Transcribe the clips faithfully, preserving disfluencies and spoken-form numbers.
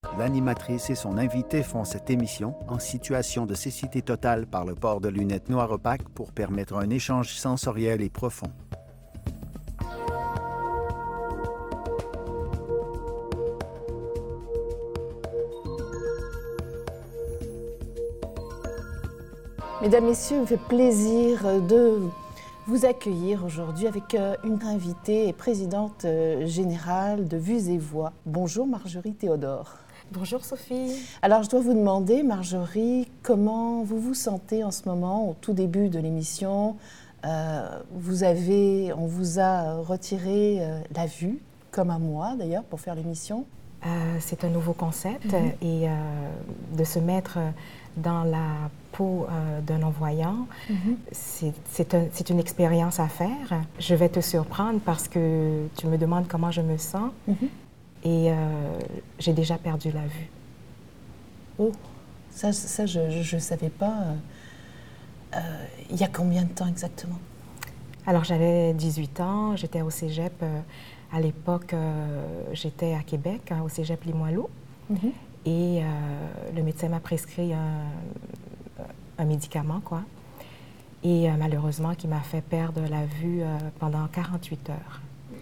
L'animatrice et son invité font cette émission en situation de cécité totale par le port de lunettes noires opaques pour permettre un échange sensoriel et profond. Mesdames, Messieurs, il me fait plaisir de vous accueillir aujourd'hui avec une invitée et présidente générale de Vues et Voix. Bonjour Marjorie Théodore. Bonjour Sophie. Alors je dois vous demander, Marjorie, comment vous vous sentez en ce moment, au tout début de l'émission. Euh, vous avez, on vous a retiré euh, la vue, comme à moi d'ailleurs, pour faire l'émission. Euh, c'est un nouveau concept mm-hmm. et euh, de se mettre dans la peau euh, d'un non-voyant, mm-hmm. c'est, c'est, un, c'est une expérience à faire. Je vais te surprendre parce que tu me demandes comment je me sens mm-hmm. et euh, j'ai déjà perdu la vue. Oh, ça, ça je ne savais pas. Euh, il y a combien de temps exactement? Alors j'avais dix-huit ans, j'étais au cégep. Euh, à l'époque, euh, j'étais à Québec, hein, au cégep Limoilou. Mm-hmm. Et euh, le médecin m'a prescrit un, un médicament, quoi. Et euh, malheureusement, qui m'a fait perdre la vue euh, pendant quarante-huit heures.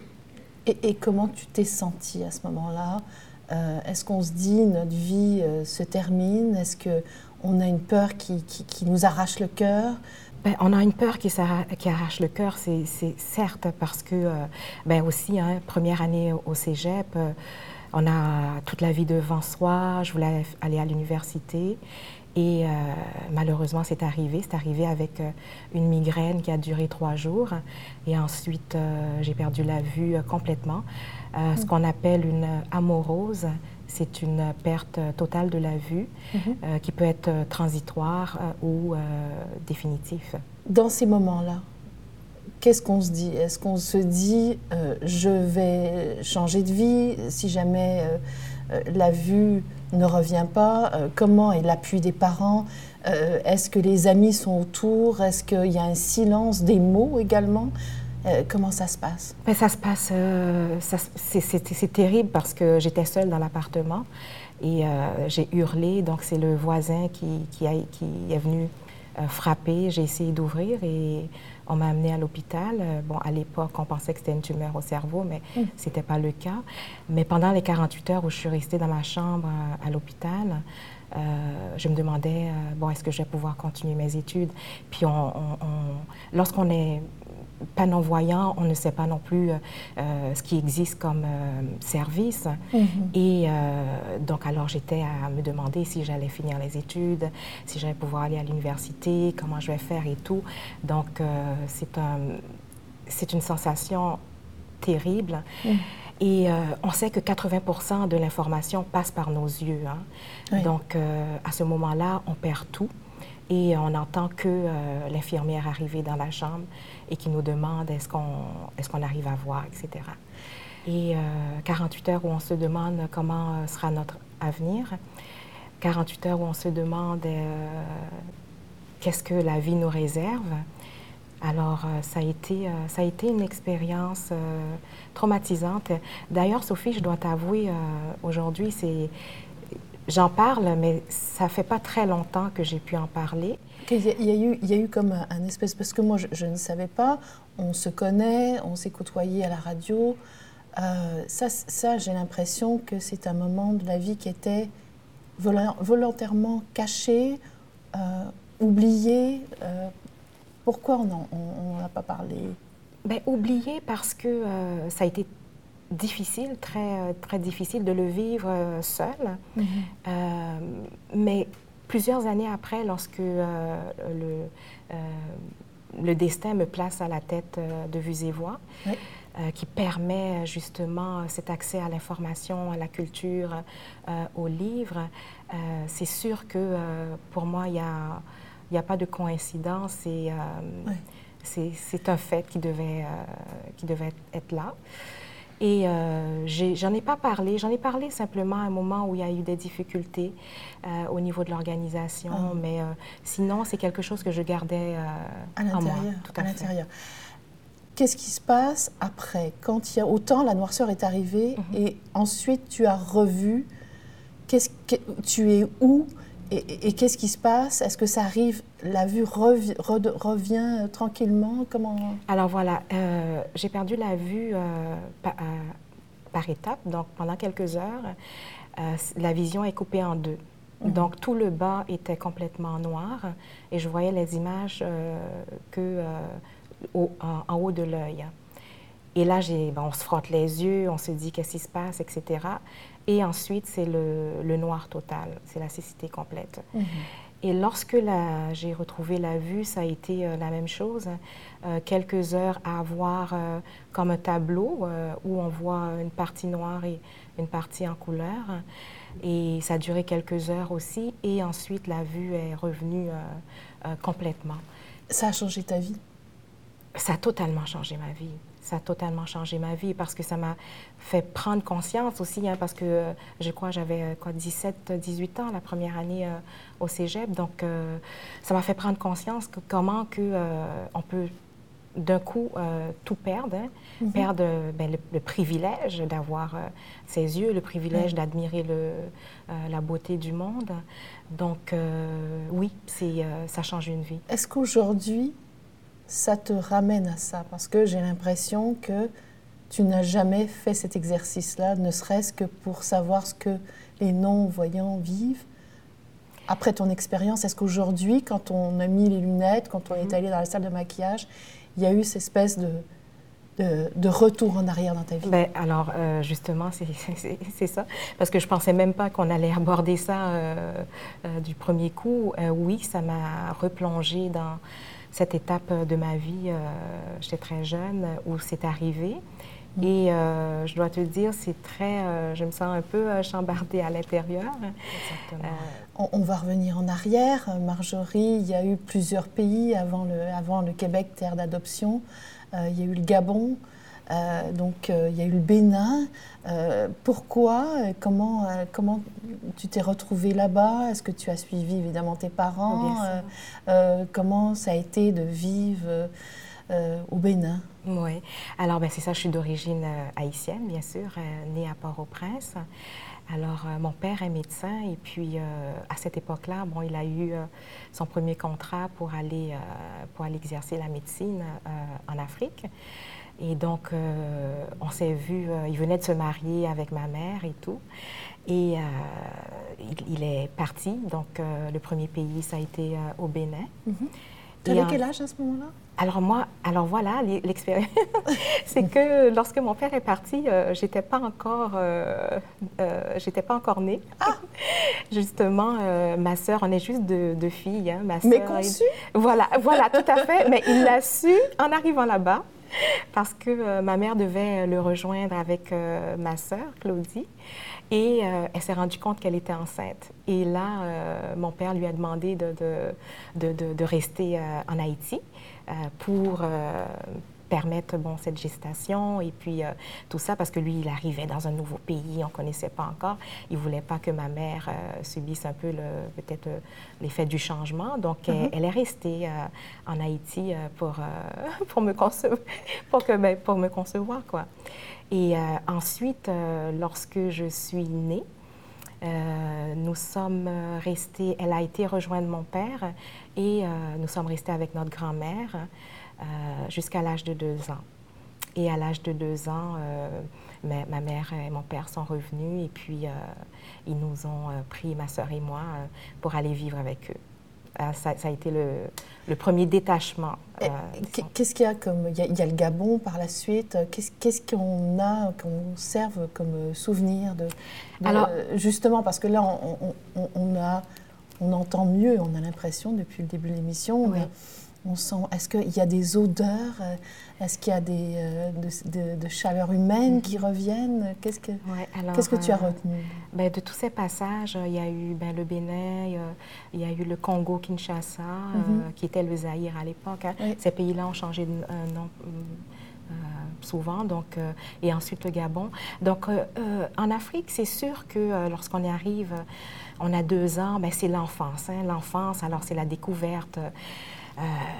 Et, et comment tu t'es sentie à ce moment-là? euh, Est-ce qu'on se dit notre vie euh, se termine? Est-ce qu'on a une peur qui, qui, qui nous arrache le cœur? Ben, on a une peur qui, qui arrache le cœur, c'est, c'est certes, parce que, euh, ben aussi, hein, première année au cégep, euh, on a toute la vie devant soi. Je voulais aller à l'université et euh, malheureusement, c'est arrivé. C'est arrivé avec euh, une migraine qui a duré trois jours. Et ensuite, euh, j'ai perdu la vue euh, complètement. Euh, mmh. Ce qu'on appelle une amorose, c'est une perte totale de la vue mmh. euh, qui peut être transitoire euh, ou euh, définitive. Dans ces moments-là, qu'est-ce qu'on se dit? Est-ce qu'on se dit euh, je vais changer de vie si jamais euh, euh, la vue ne revient pas? euh, Comment est l'appui des parents? euh, Est-ce que les amis sont autour? Est-ce qu'il y a un silence des mots également? euh, Comment ça se passe? Ben, ça se passe, euh, ça, c'est, c'est, c'est terrible parce que j'étais seule dans l'appartement et euh, j'ai hurlé. Donc c'est le voisin qui, qui, a, qui est venu euh, frapper. J'ai essayé d'ouvrir et on m'a amenée à l'hôpital. Bon, à l'époque, on pensait que c'était une tumeur au cerveau, mais mmh. ce n'était pas le cas. Mais pendant les quarante-huit heures où je suis restée dans ma chambre à, à l'hôpital, euh, je me demandais, euh, bon, est-ce que je vais pouvoir continuer mes études? Puis, on, on, on, lorsqu'on est pas non-voyant, on ne sait pas non plus euh, ce qui existe comme euh, service. Mm-hmm. Et euh, donc, alors, j'étais à me demander si j'allais finir les études, si j'allais pouvoir aller à l'université, comment je vais faire et tout. Donc, euh, c'est, un, c'est une sensation terrible. Mm. Et euh, on sait que quatre-vingts pour cent de l'information passe par nos yeux. Hein? Oui. Donc, euh, à ce moment-là, on perd tout. Et on n'entend que euh, l'infirmière arriver dans la chambre et qui nous demande est-ce qu'on, est-ce qu'on arrive à voir, et cetera. Et euh, quarante-huit heures où on se demande comment sera notre avenir, quarante-huit heures où on se demande euh, qu'est-ce que la vie nous réserve. Alors, euh, ça, a été, euh, ça a été une expérience euh, traumatisante. D'ailleurs, Sophie, je dois t'avouer, euh, aujourd'hui, c'est... J'en parle, mais ça ne fait pas très longtemps que j'ai pu en parler. Il y a, il y a, eu, il y a eu comme un, un espèce... Parce que moi, je, je ne savais pas. On se connaît, on s'est côtoyés à la radio. Euh, ça, ça, j'ai l'impression que c'est un moment de la vie qui était volo- volontairement caché, euh, oublié. Euh, pourquoi on n'en a pas parlé? Bien, oublié parce que euh, ça a été difficile, très, très difficile de le vivre euh, seul. Mm-hmm. Euh, mais plusieurs années après, lorsque euh, le, euh, le destin me place à la tête euh, de Vues et Voix, oui. euh, qui permet justement cet accès à l'information, à la culture, euh, aux livres, euh, c'est sûr que euh, pour moi, il n'y a, il n'y a pas de coïncidence et euh, oui. c'est, c'est un fait qui devait, euh, qui devait être là. Et euh, j'ai, j'en ai pas parlé, j'en ai parlé simplement à un moment où il y a eu des difficultés euh, au niveau de l'organisation, oh. mais euh, sinon, c'est quelque chose que je gardais euh, à l'intérieur, en moi. Tout à, à fait. l'intérieur. Qu'est-ce qui se passe après? Quand il y a autant la noirceur est arrivée mm-hmm. et ensuite tu as revu qu'est-ce que, tu es où et, et, et qu'est-ce qui se passe? Est-ce que ça arrive, la vue revi, re, revient euh, tranquillement? Comment... Alors voilà, euh, j'ai perdu la vue euh, par, euh, par étapes. Donc pendant quelques heures, euh, la vision est coupée en deux. Mm-hmm. Donc tout le bas était complètement noir et je voyais les images euh, que euh, au, en, en haut de l'œil. Et là, j'ai, ben, on se frotte les yeux, on se dit qu'est-ce qui se passe, et cetera. Et ensuite, c'est le, le noir total, c'est la cécité complète. Mm-hmm. Et lorsque la, j'ai retrouvé la vue, ça a été euh, la même chose. Euh, quelques heures à voir euh, comme un tableau euh, où on voit une partie noire et une partie en couleur. Et ça a duré quelques heures aussi. Et ensuite, la vue est revenue euh, euh, complètement. Ça a changé ta vie? Ça a totalement changé ma vie. Ça a totalement changé ma vie parce que ça m'a fait prendre conscience aussi, hein, parce que euh, je crois que j'avais euh, quoi, dix-sept, dix-huit ans la première année euh, au cégep. Donc, euh, ça m'a fait prendre conscience que comment que, euh, on peut d'un coup euh, tout perdre, hein, mm-hmm. perdre ben, le, le privilège d'avoir euh, ses yeux, le privilège mm-hmm. d'admirer le, euh, la beauté du monde. Donc, euh, oui, c'est, euh, ça change une vie. Est-ce qu'aujourd'hui, ça te ramène à ça? Parce que j'ai l'impression que tu n'as jamais fait cet exercice-là, ne serait-ce que pour savoir ce que les non-voyants vivent. Après ton expérience, est-ce qu'aujourd'hui, quand on a mis les lunettes, quand on mm-hmm. est allé dans la salle de maquillage, il y a eu cette espèce de, de, de retour en arrière dans ta vie? Bien, alors, euh, justement, c'est, c'est, c'est ça. Parce que je ne pensais même pas qu'on allait aborder ça euh, euh, du premier coup. Euh, oui, ça m'a replongée dans cette étape de ma vie, euh, j'étais très jeune, où c'est arrivé. Mmh. Et euh, je dois te dire, c'est très... Euh, je me sens un peu euh, chambardée à l'intérieur. Exactement. Euh, on, on va revenir en arrière. Marjorie, il y a eu plusieurs pays avant le, avant le Québec, terre d'adoption. Euh, il y a eu le Gabon. Euh, donc, euh, il y a eu le Bénin. Euh, pourquoi? Comment, euh, comment tu t'es retrouvée là-bas? Est-ce que tu as suivi évidemment tes parents? euh, euh, Comment ça a été de vivre euh, au Bénin? Oui. Alors, ben, c'est ça, je suis d'origine euh, haïtienne, bien sûr, euh, née à Port-au-Prince. Alors, euh, mon père est médecin et puis, euh, à cette époque-là, bon, il a eu euh, son premier contrat pour aller, euh, pour aller exercer la médecine euh, en Afrique. Et donc, euh, on s'est vu, euh, il venait de se marier avec ma mère et tout. Et euh, il, il est parti. Donc, euh, le premier pays, ça a été euh, au Bénin. Mm-hmm. Tu avais quel âge à ce moment-là? Alors moi, alors voilà, l'expérience, c'est que lorsque mon père est parti, euh, j'étais pas encore, euh, euh, j'étais pas encore née. Ah. Justement, euh, ma sœur, on est juste deux, deux filles, hein, ma sœur. Mais conçue. Voilà, voilà, tout à fait. Mais il l'a su en arrivant là-bas, parce que euh, ma mère devait le rejoindre avec euh, ma sœur, Claudie. Et euh, elle s'est rendue compte qu'elle était enceinte. Et là, euh, mon père lui a demandé de, de, de, de, de rester euh, en Haïti euh, pour euh, permettre bon, cette gestation et puis euh, tout ça, parce que lui, il arrivait dans un nouveau pays, on ne connaissait pas encore. Il ne voulait pas que ma mère euh, subisse un peu le, peut-être euh, l'effet du changement. Donc, mm-hmm. elle, elle est restée euh, en Haïti euh, pour, euh, pour, me concevoir, pour, que, ben, pour me concevoir, quoi. Et euh, ensuite, euh, lorsque je suis née, euh, nous sommes restés, elle a été rejoindre mon père et euh, nous sommes restés avec notre grand-mère euh, jusqu'à l'âge de deux ans. Et à l'âge de deux ans, euh, ma, ma mère et mon père sont revenus et puis euh, ils nous ont euh, pris, ma sœur et moi, euh, pour aller vivre avec eux. Euh, ça, ça a été le, le premier détachement. Euh, qu'est-ce qu'il y a comme... Il y a, il y a le Gabon par la suite. Qu'est-ce, qu'est-ce qu'on a, qu'on serve comme souvenir de, de... Alors, justement, parce que là, on, on, on, a, on entend mieux, on a l'impression, depuis le début de l'émission, oui. on, on sent... Est-ce qu'il y a des odeurs? Est-ce qu'il y a des, euh, de, de, de chaleur humaine mm-hmm. qui reviennent? Qu'est-ce que, ouais, alors, qu'est-ce que tu as retenu? Euh, ben, de tous ces passages, il y a eu ben, le Bénin, il y a, il y a eu le Congo-Kinshasa, mm-hmm. euh, qui était le Zaïre à l'époque. Hein. Oui. Ces pays-là ont changé de euh, nom euh, souvent, donc, euh, et ensuite le Gabon. Donc, euh, euh, en Afrique, c'est sûr que euh, lorsqu'on y arrive, on a deux ans, ben, c'est l'enfance. Hein, l'enfance, alors c'est la découverte. euh,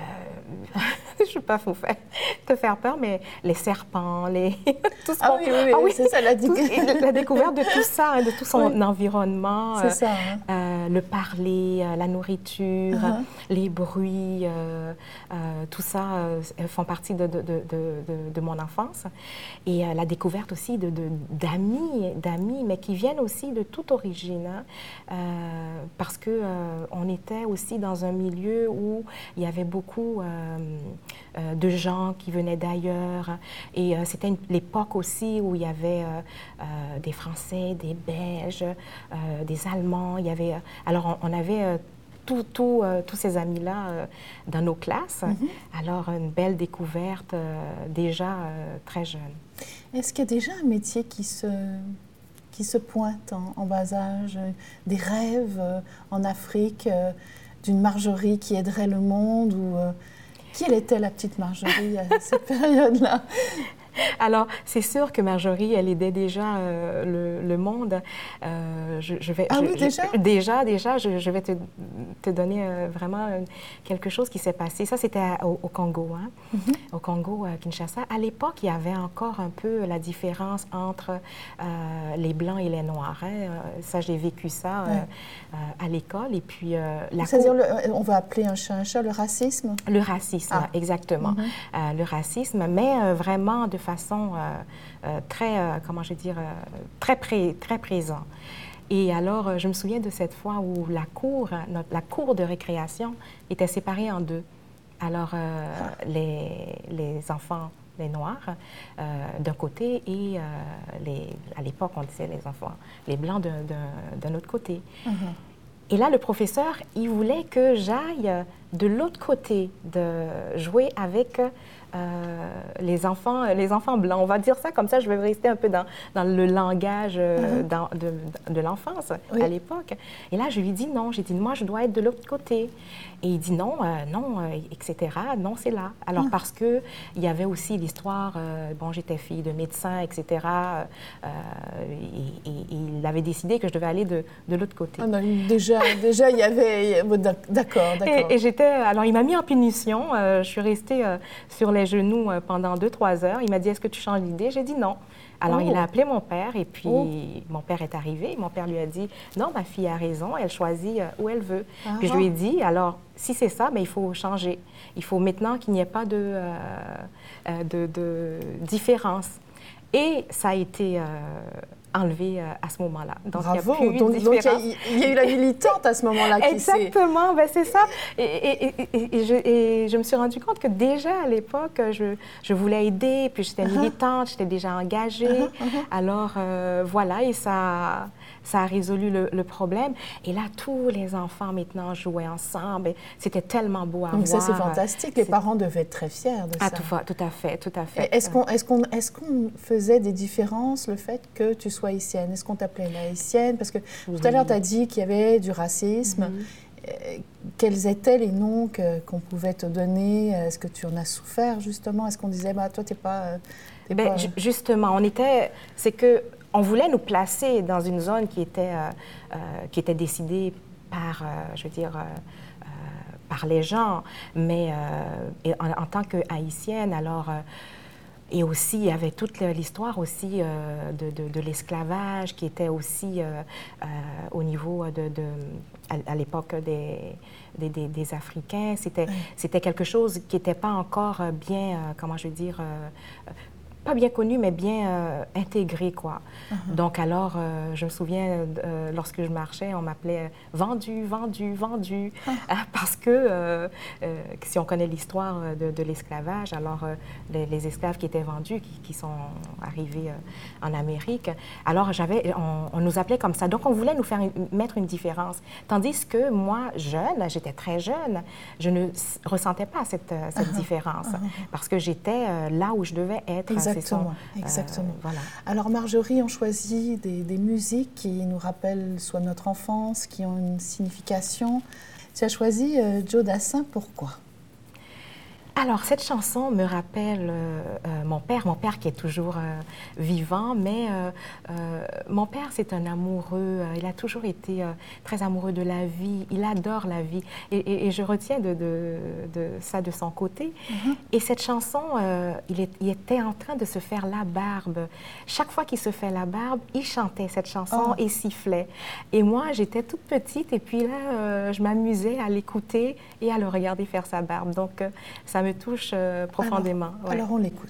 je ne veux pas vous faire, te faire peur, mais les serpents, les... tout ce ah, oui, oui, oui, ah oui, c'est ça, la, tout, la découverte de tout ça, hein, de tout son oui. environnement. C'est ça. Hein. Euh, le parler, euh, la nourriture, uh-huh. les bruits, euh, euh, tout ça euh, font partie de, de, de, de, de mon enfance. Et euh, la découverte aussi de, de, d'amis, d'amis, mais qui viennent aussi de toute origine. Hein, euh, parce qu'on euh, était aussi dans un milieu où il y avait beaucoup euh, euh, de gens qui venaient d'ailleurs. Et euh, c'était une, l'époque aussi où il y avait euh, euh, des Français, des Belges, euh, des Allemands. Il y avait, alors, on, on avait euh, tout, tout, euh, tous ces amis-là euh, dans nos classes. Mm-hmm. Alors, une belle découverte euh, déjà euh, très jeune. Est-ce qu'il y a déjà un métier qui se... qui se pointent en, en bas âge, euh, des rêves euh, en Afrique, euh, d'une Marjorie qui aiderait le monde ou euh, qui elle était la petite Marjorie à cette période-là? Alors, c'est sûr que Marjorie, elle aidait déjà euh, le, le monde. Euh, je, je vais, ah je, oui, déjà? Je, déjà, déjà, je, je vais te, te donner euh, vraiment quelque chose qui s'est passé. Ça, c'était au, au Congo, hein? Mm-hmm. Au Congo, à Kinshasa. À l'époque, il y avait encore un peu la différence entre euh, les Blancs et les Noirs. Hein? Ça, j'ai vécu ça ouais. euh, à l'école. Et puis, euh, la C'est-à-dire, cour... le, on va appeler un chat un chat, le racisme? Le racisme, ah. exactement. Mm-hmm. euh, le racisme, mais euh, vraiment de façon euh, euh, très, euh, comment je veux dire, euh, très, pré, très présent. Et alors, euh, je me souviens de cette fois où la cour, notre, la cour de récréation était séparée en deux. Alors, euh, ah. les, les enfants, les Noirs, euh, d'un côté, et euh, les, à l'époque, on disait les enfants, les Blancs d'un, d'un, d'un autre côté. Mm-hmm. Et là, le professeur, il voulait que j'aille de l'autre côté, de jouer avec euh, les enfants, les enfants blancs. On va dire ça comme ça, je vais rester un peu dans, dans le langage euh, uh-huh. dans, de, de l'enfance oui. à l'époque. Et là, je lui dis non. J'ai dit, moi, je dois être de l'autre côté. Et il dit non, euh, non, euh, et cetera. Non, c'est là. Alors, uh-huh. parce qu'il y avait aussi l'histoire, euh, bon, j'étais fille de médecin, et cetera. Euh, et, et, et il avait décidé que je devais aller de, de l'autre côté. Ah non, déjà, déjà, il y avait... D'accord, d'accord. Et, et j'étais... Alors, il m'a mis en punition. Euh, je suis restée euh, sur les genoux euh, pendant deux, trois heures. Il m'a dit, est-ce que tu changes d'idée? J'ai dit non. Alors, oh. il a appelé mon père et puis oh. mon père est arrivé. Mon père lui a dit, non, ma fille a raison, elle choisit euh, où elle veut. Ah. Puis je lui ai dit, alors, si c'est ça, bien, il faut changer. Il faut maintenant qu'il n'y ait pas de, euh, euh, de, de différence. Et ça a été... Euh, enlevé euh, à ce moment-là. Donc, bravo! Il y a plus donc, donc il, y a, il y a eu la militante à ce moment-là qui Exactement, ben, c'est ça. Et, et, et, et, et, je, et je me suis rendu compte que déjà à l'époque, je, je voulais aider, puis j'étais uh-huh. militante, j'étais déjà engagée. Uh-huh, uh-huh. Alors, euh, voilà, et ça, ça a résolu le, le problème. Et là, tous les enfants maintenant jouaient ensemble. C'était tellement beau à donc, voir. Donc ça, c'est fantastique. Les c'est... parents devaient être très fiers de ah, ça. Tout, tout à fait, tout à fait. Est-ce qu'on, est-ce qu'on, est-ce qu'on faisait des différences, le fait que tu sois haïtienne? Est-ce qu'on t'appelait la haïtienne? Parce que oui. tout à l'heure, tu as dit qu'il y avait du racisme. Mm-hmm. Euh, quels étaient les noms que, qu'on pouvait te donner? Est-ce que tu en as souffert, justement? Est-ce qu'on disait, bah, toi, tu n'es pas... T'es ben, pas... Justement, on était... C'est que on voulait nous placer dans une zone qui était, euh, euh, qui était décidée par, euh, je veux dire... Euh, par les gens, mais euh, en, en tant qu'haïtienne, alors... Euh, Et aussi, il y avait toute l'histoire aussi euh, de, de, de l'esclavage qui était aussi euh, euh, au niveau de, de à, à l'époque des, des, des, des Africains. C'était, c'était quelque chose qui n'était pas encore bien, euh, comment je veux dire, euh, pas bien connu, mais bien euh, intégré, quoi. Uh-huh. Donc, alors, euh, je me souviens, euh, lorsque je marchais, on m'appelait « vendu, vendu, vendu uh-huh. », parce que, euh, euh, si on connaît l'histoire de, de l'esclavage, alors euh, les, les esclaves qui étaient vendus, qui, qui sont arrivés euh, en Amérique, alors j'avais, on, on nous appelait comme ça. Donc, on voulait nous faire une, mettre une différence. Tandis que moi, jeune, j'étais très jeune, je ne ressentais pas cette, cette uh-huh. différence, uh-huh. parce que j'étais euh, là où je devais être. Exactement. Exactement, son, exactement. Euh, voilà. Alors Marjorie, on choisit des, des musiques qui nous rappellent soit notre enfance, qui ont une signification. Tu as choisi euh, Joe Dassin, pourquoi? Alors, cette chanson me rappelle euh, euh, mon père, mon père qui est toujours euh, vivant, mais euh, euh, mon père, c'est un amoureux, euh, il a toujours été euh, très amoureux de la vie, il adore la vie, et, et, et je retiens de, de, de ça de son côté. Mm-hmm. Et cette chanson, euh, il, est, il était en train de se faire la barbe. Chaque fois qu'il se fait la barbe, il chantait cette chanson oh. et sifflait. Et moi, j'étais toute petite, et puis là, euh, je m'amusais à l'écouter et à le regarder faire sa barbe. Donc, euh, ça me touche euh, profondément. Alors, ouais. alors on l'écoute.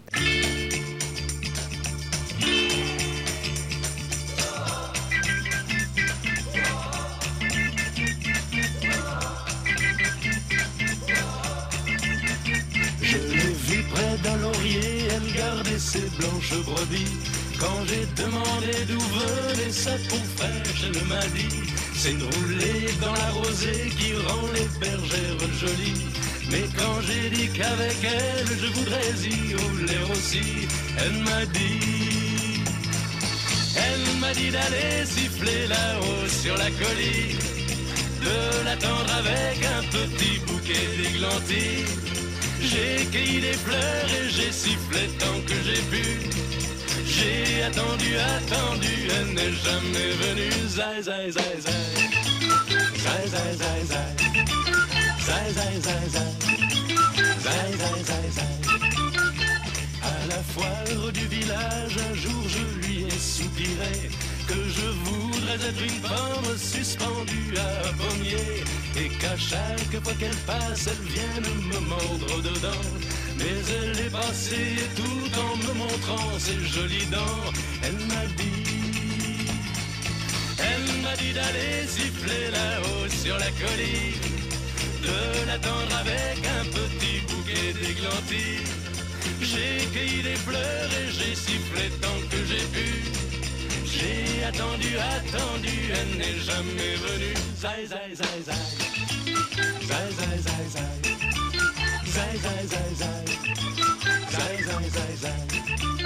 Je l'ai vue près d'un laurier, elle gardait ses blanches brebis. Quand j'ai demandé d'où venait sa peau fraîche, elle m'a dit: c'est de rouler dans la rosée qui rend les bergères jolies. Mais quand j'ai dit qu'avec elle je voudrais y rouler aussi, elle m'a dit, elle m'a dit d'aller siffler là-haut sur la colline, de l'attendre avec un petit bouquet d'églantines. J'ai cueilli des fleurs et j'ai sifflé tant que j'ai pu. J'ai attendu, attendu, elle n'est jamais venue. Zai, zai, zai, zai. Zai, zai, zai, zai. Zai, zai, zai, zai. Zai, zai, zai, zai. À la foire du village, un jour je lui ai soupiré que je voudrais être une pomme suspendue à un pommier, et qu'à chaque fois qu'elle passe, elle vienne me mordre dedans. Mais elle est passée tout en me montrant ses jolies dents. Elle m'a dit, elle m'a dit d'aller siffler là-haut sur la colline, de l'attendre avec un petit bouquet d'églantines. J'ai cueilli des fleurs et j'ai sifflé tant que j'ai pu. J'ai attendu, attendu, elle n'est jamais venue. Zai, zai, zai, zai. Zai, zai, zai, zai. Zai, zai, zai, zai. Zai, zai, zai, zai.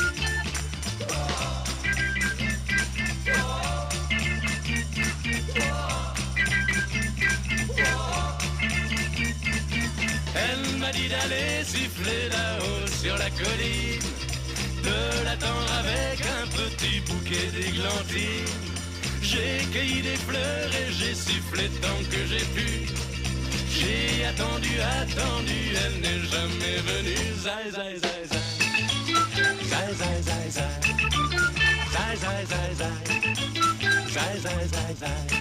Elle m'a dit d'aller siffler là-haut sur la colline, de l'attendre avec un petit bouquet d'églantines. J'ai cueilli des fleurs et j'ai sifflé tant que j'ai pu. J'ai attendu, attendu, elle n'est jamais venue. Zai, zai, zai, zai. Zai, zai, zai, zai. Zai, zai, zai, zai. Zai, zai, zai, zai.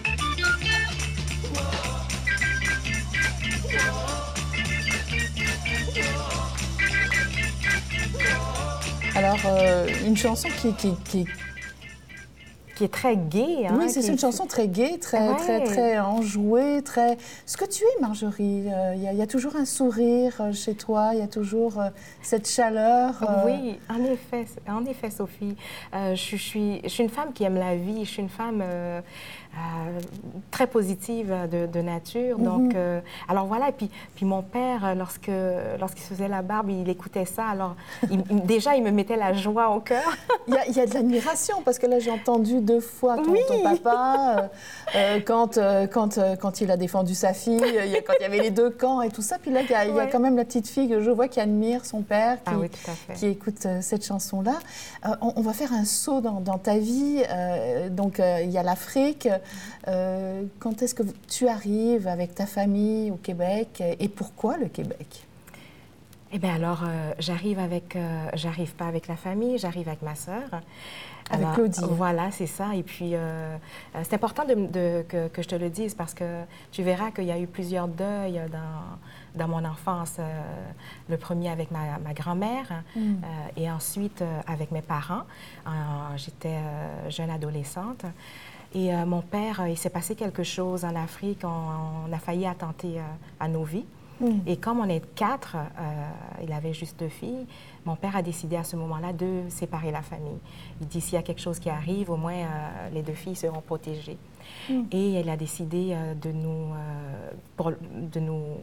Alors, euh, une chanson qui, qui, qui, qui est très gaie. Hein, oui, c'est qui... une chanson très gaie, très, ouais. très, très enjouée, très... Ce que tu es, Marjorie, il euh, y, y a toujours un sourire chez toi, il y a toujours euh, cette chaleur. Euh... Oui, en effet, en effet, Sophie. Euh, je, je, suis, je suis une femme qui aime la vie, je suis une femme... Euh, Euh, très positive de, de nature. Mm-hmm. Donc, euh, alors voilà, et puis, puis mon père, lorsque, lorsqu'il se faisait la barbe, il écoutait ça. Alors, il, il, déjà, il me mettait la joie au cœur. Il y a, il y a de l'admiration, parce que là, j'ai entendu deux fois ton, oui. ton papa, euh, quand, euh, quand, euh, quand il a défendu sa fille, il y a, quand il y avait les deux camps et tout ça. Puis là, il y a, ouais. il y a quand même la petite fille que je vois qui admire son père, qui, ah oui, tout à fait. qui écoute euh, cette chanson-là. Euh, on, on va faire un saut dans, dans ta vie. Euh, donc, euh, il y a l'Afrique. Euh, quand est-ce que tu arrives avec ta famille au Québec et pourquoi le Québec? Eh bien, alors, euh, j'arrive avec... Euh, j'arrive pas avec la famille, j'arrive avec ma sœur. Avec alors, Claudie. Voilà, c'est ça. Et puis, euh, c'est important de, de, que, que je te le dise parce que tu verras qu'il y a eu plusieurs deuils dans, dans mon enfance. Euh, le premier avec ma, ma grand-mère mm. euh, et ensuite euh, avec mes parents. Euh, j'étais euh, jeune adolescente. Et euh, mon père, euh, il s'est passé quelque chose en Afrique. On, on a failli attenter euh, à nos vies. Mm. Et comme on est quatre, euh, il avait juste deux filles, mon père a décidé à ce moment-là de séparer la famille. Il dit, s'il y a quelque chose qui arrive, au moins euh, les deux filles seront protégées. Mm. Et il a décidé euh, de, nous, euh, pour, de nous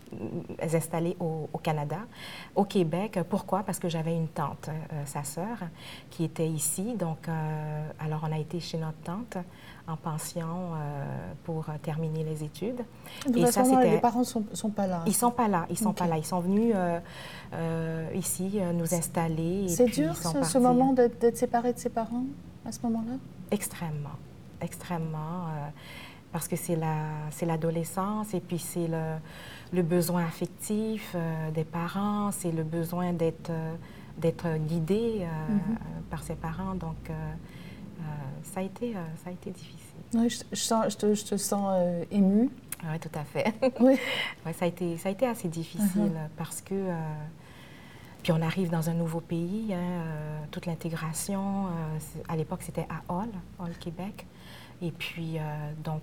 installée au, au Canada, au Québec. Pourquoi? Parce que j'avais une tante, euh, sa sœur, qui était ici. Donc, euh, alors on a été chez notre tante en pension euh, pour terminer les études. Donc, et à ça, ce moment, les parents ne sont, sont pas là? Ils ne sont pas là. Ils sont okay. pas là. Ils sont venus euh, euh, ici euh, nous installer. C'est dur, ce, ce moment d'être séparé de ses parents à ce moment-là? Extrêmement. Extrêmement. Euh, parce que c'est la, c'est l'adolescence et puis c'est le, le besoin affectif euh, des parents, c'est le besoin d'être, euh, d'être guidé euh, mm-hmm. par ses parents. Donc, euh, euh, ça, a été, euh, ça a été difficile. Oui, je, je, sens, je, te, je te sens euh, émue. Oui, tout à fait. Oui. Ouais, ça, a été, ça a été assez difficile mm-hmm. parce que... Euh, puis on arrive dans un nouveau pays, hein, euh, toute l'intégration. Euh, à l'époque, c'était à Hall, Hall, Québec. Et puis, euh, donc,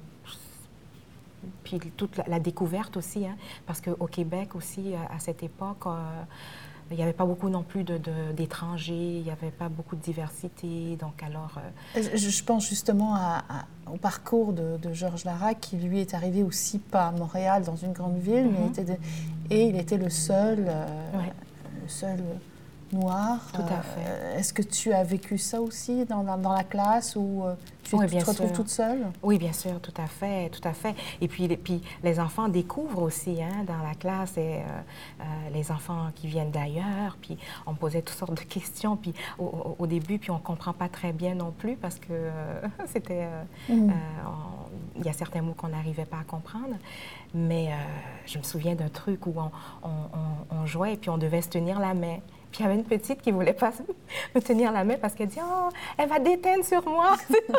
puis toute la, la découverte aussi, hein, parce qu'au Québec aussi, à, à cette époque, euh, il n'y avait pas beaucoup non plus de, de, d'étrangers, il n'y avait pas beaucoup de diversité, donc alors... Euh... Je, je pense justement à, à, au parcours de, de Georges Larac, qui lui est arrivé aussi pas à Montréal, dans une grande ville, mm-hmm. mais était de, et il était le seul, euh, ouais. le seul noir. Tout à fait. Euh, est-ce que tu as vécu ça aussi dans, dans, dans la classe où euh, tu, oui, tu te retrouves toute seule? Oui, bien sûr, tout à fait, tout à fait. Et puis, les, puis les enfants découvrent aussi hein, dans la classe et, euh, euh, les enfants qui viennent d'ailleurs. Puis on me posait toutes sortes de questions. Puis au, au, au début, puis on ne comprend pas très bien non plus parce que euh, c'était... Euh, mm. euh, il y a certains mots qu'on n'arrivait pas à comprendre. Mais euh, je me souviens d'un truc où on, on, on, on jouait et puis on devait se tenir la main. Puis il y avait une petite qui ne voulait pas me tenir la main parce qu'elle dit « Oh, elle va déteindre sur moi !»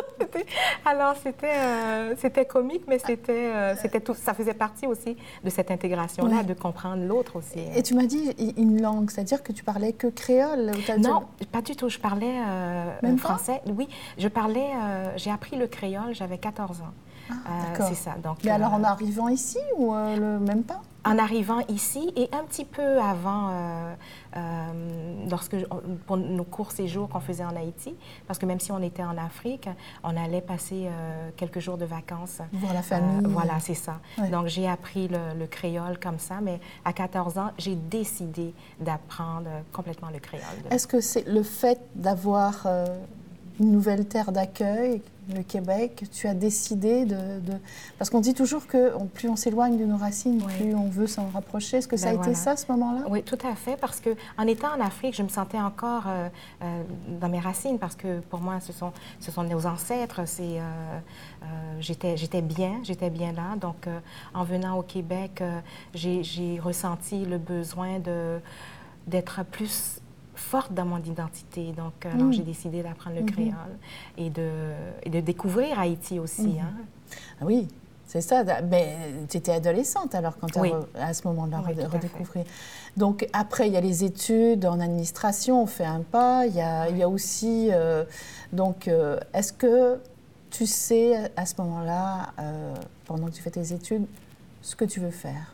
Alors, c'était, euh, c'était comique, mais c'était, euh, c'était tout, ça faisait partie aussi de cette intégration-là, oui. de comprendre l'autre aussi. Et tu m'as dit une langue, c'est-à-dire que tu parlais que créole? Non, pas du tout. Je parlais euh, Même français. Pas? Oui, je parlais, euh, j'ai appris le créole, j'avais quatorze ans. Ah, euh, c'est ça. Donc, mais euh, alors, en arrivant ici ou euh, le, même pas? En arrivant ici et un petit peu avant, euh, euh, lorsque, pour nos courts séjours qu'on faisait en Haïti, parce que même si on était en Afrique, on allait passer euh, quelques jours de vacances. Voir la famille. Euh, voilà, c'est ça. Ouais. Donc, j'ai appris le, le créole comme ça, mais à quatorze ans, j'ai décidé d'apprendre complètement le créole. Est-ce que c'est le fait d'avoir euh, une nouvelle terre d'accueil, le Québec, tu as décidé de... de... Parce qu'on dit toujours que plus on s'éloigne de nos racines, oui. plus on veut s'en rapprocher. Est-ce que ben ça a voilà. été ça, à ce moment-là? Oui, tout à fait, parce qu'en étant en Afrique, je me sentais encore euh, euh, dans mes racines, parce que pour moi, ce sont, ce sont nos ancêtres. C'est, euh, euh, j'étais, j'étais bien, j'étais bien là. Donc, euh, en venant au Québec, euh, j'ai, j'ai ressenti le besoin de, d'être plus... forte dans mon identité. Donc, euh, mmh. alors, j'ai décidé d'apprendre le mmh. créole et de, et de découvrir Haïti aussi. Mmh. Hein. Ah oui, c'est ça. Mais tu étais adolescente alors quand tu as oui. re, à ce moment-là oui, redécouvrir. Donc, après, il y a les études en administration, on fait un pas. Il y a, oui. il y a aussi... Euh, donc, euh, est-ce que tu sais à ce moment-là, euh, pendant que tu fais tes études, ce que tu veux faire?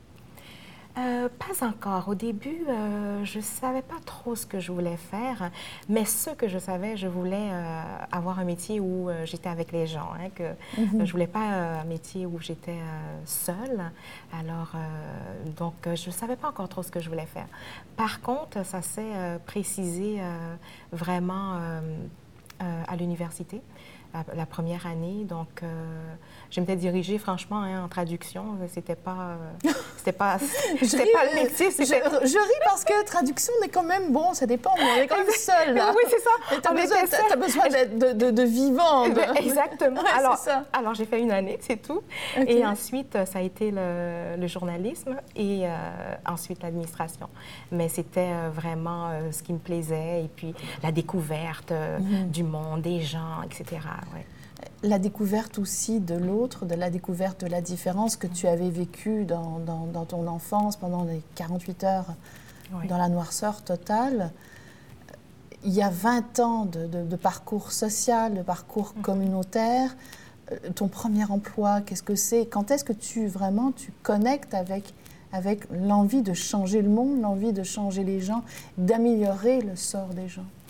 Euh, pas encore. Au début, euh, je ne savais pas trop ce que je voulais faire, mais ce que je savais, je voulais euh, avoir un métier où euh, j'étais avec les gens, hein, que mm-hmm. je ne voulais pas euh, un métier où j'étais euh, seule. Alors, euh, donc, euh, je ne savais pas encore trop ce que je voulais faire. Par contre, ça s'est euh, précisé euh, vraiment euh, euh, à l'université. La première année, donc euh, je m'étais dirigée franchement hein, en traduction. C'était pas, euh, c'était pas, c'était ris, pas le métier. Je, je ris parce que traduction n'est quand même bon. Ça dépend. Mais on est quand même seul là. Oui, c'est ça. Tu as besoin, t'as besoin de, de, de vivant. De... Exactement. Ouais, alors, ça. alors j'ai fait une année, c'est tout. Okay. Et ensuite, ça a été le, le journalisme et euh, ensuite l'administration. Mais c'était euh, vraiment euh, ce qui me plaisait et puis la découverte euh, mm-hmm. du monde, des gens, et cetera. Ouais. La découverte aussi de l'autre, de la découverte de la différence que tu avais vécue dans, dans, dans ton enfance pendant les quarante-huit heures oui. dans la noirceur totale. Il y a vingt ans de, de, de parcours social, de parcours mmh. communautaire. Ton premier emploi, qu'est-ce que c'est? Quand est-ce que tu vraiment tu connectes avec, avec l'envie de changer le monde, l'envie de changer les gens, d'améliorer le sort des gens?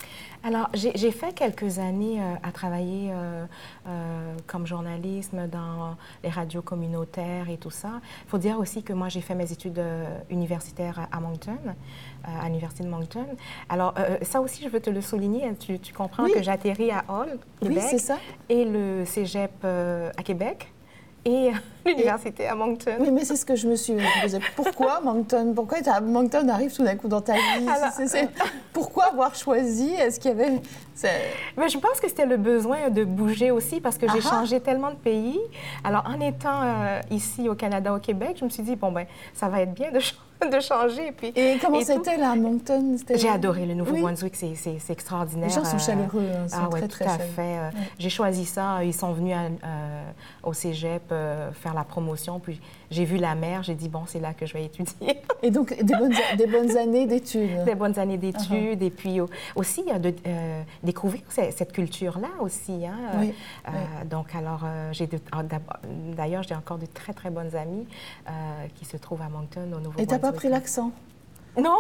Alors, j'ai, j'ai fait quelques années euh, à travailler euh, euh, comme journaliste dans les radios communautaires et tout ça. Il faut dire aussi que moi, j'ai fait mes études euh, universitaires à Moncton, euh, à l'Université de Moncton. Alors, euh, ça aussi, je veux te le souligner. Tu, tu comprends oui. que j'atterris à Hall, Québec, oui, c'est ça. Et le cégep euh, à Québec. Et l'université et... à Moncton. Oui, mais c'est ce que je me suis posé. Pourquoi Moncton? Pourquoi Moncton arrive tout d'un coup dans ta vie? Alors, c'est, c'est... Pourquoi avoir choisi? Est-ce qu'il y avait... Mais je pense que c'était le besoin de bouger aussi parce que j'ai Aha. changé tellement de pays. Alors, en étant euh, ici au Canada, au Québec, je me suis dit, bon, ben ça va être bien de changer. de changer. Puis, et comment et c'était tout. Là, à Moncton? C'était... J'ai adoré le Nouveau-Brunswick, oui. c'est, c'est, c'est extraordinaire. Les gens sont chaleureux, hein, ah, sont ouais, très, tout très à chaleureux. fait. Ouais. J'ai choisi ça, ils sont venus à, euh, au cégep euh, faire la promotion, puis j'ai vu la mer, j'ai dit, bon, c'est là que je vais étudier. Et donc, des bonnes, des bonnes années d'études? Des bonnes années d'études, uh-huh. et puis aussi de euh, découvrir cette culture-là aussi. Hein. Oui. Euh, oui. Donc, alors, euh, j'ai de, d'ailleurs, j'ai encore de très, très bonnes amies euh, qui se trouvent à Moncton, au Nouveau-Brunswick. Et tu n'as pas pris l'accent? Non.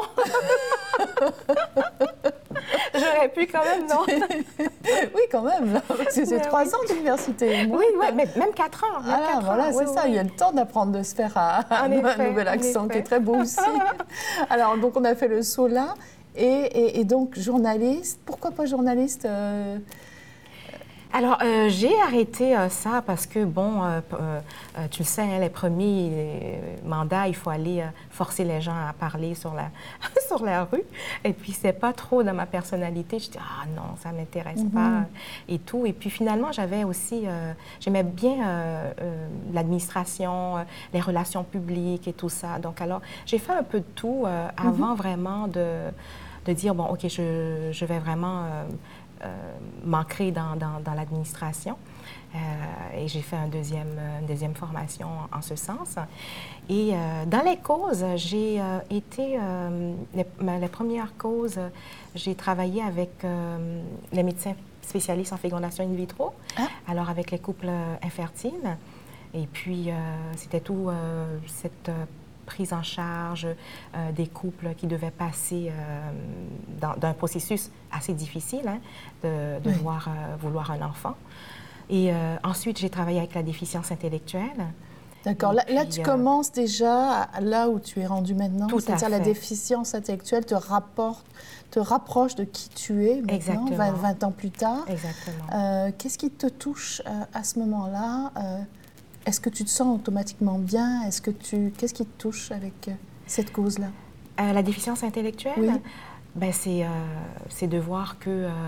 J'aurais pu quand même, non. Oui, quand même, parce que c'est trois oui. ans d'université. Oui, oui, mais même quatre ans. Même ah, quatre voilà, ans. c'est oui, ça. Oui. Il y a le temps d'apprendre de se faire à, à un effet, nouvel accent qui est très beau aussi. Alors, donc, on a fait le saut là. Et, et, et donc, journaliste. Pourquoi pas journaliste euh... Alors, euh, j'ai arrêté euh, ça parce que, bon, euh, euh, tu le sais, hein, les premiers euh, mandats, il faut aller euh, forcer les gens à parler sur la, sur la rue. Et puis, c'est pas trop dans ma personnalité. Je dis, ah non, ça m'intéresse mm-hmm. pas et tout. Et puis, finalement, j'avais aussi, euh, j'aimais bien euh, euh, l'administration, euh, les relations publiques et tout ça. Donc, alors, j'ai fait un peu de tout euh, avant mm-hmm. vraiment de, de dire, bon, OK, je, je vais vraiment... Euh, Euh, m'ancrer dans, dans, dans l'administration. Euh, et j'ai fait un deuxième, une deuxième formation en, en ce sens. Et euh, dans les causes, j'ai euh, été... Euh, les, les premières causes, j'ai travaillé avec euh, les médecins spécialistes en fécondation in vitro, ah. alors avec les couples infertiles. Et puis, euh, c'était tout euh, cette... prise en charge euh, des couples qui devaient passer euh, dans, d'un processus assez difficile, hein, de, de oui. voir, euh, vouloir un enfant. Et euh, ensuite, j'ai travaillé avec la déficience intellectuelle. D'accord. Là, puis, là, tu euh, commences déjà là où tu es rendu maintenant. Tout c'est-à-dire à fait. La déficience intellectuelle te rapporte, te rapproche de qui tu es maintenant, vingt, vingt ans plus tard. Exactement. Euh, qu'est-ce qui te touche euh, à ce moment-là? euh, Est-ce que tu te sens automatiquement bien? Est-ce que tu... Qu'est-ce qui te touche avec euh, cette cause-là? Euh, la déficience intellectuelle? Oui. Ben, c'est, euh, c'est de voir que, euh,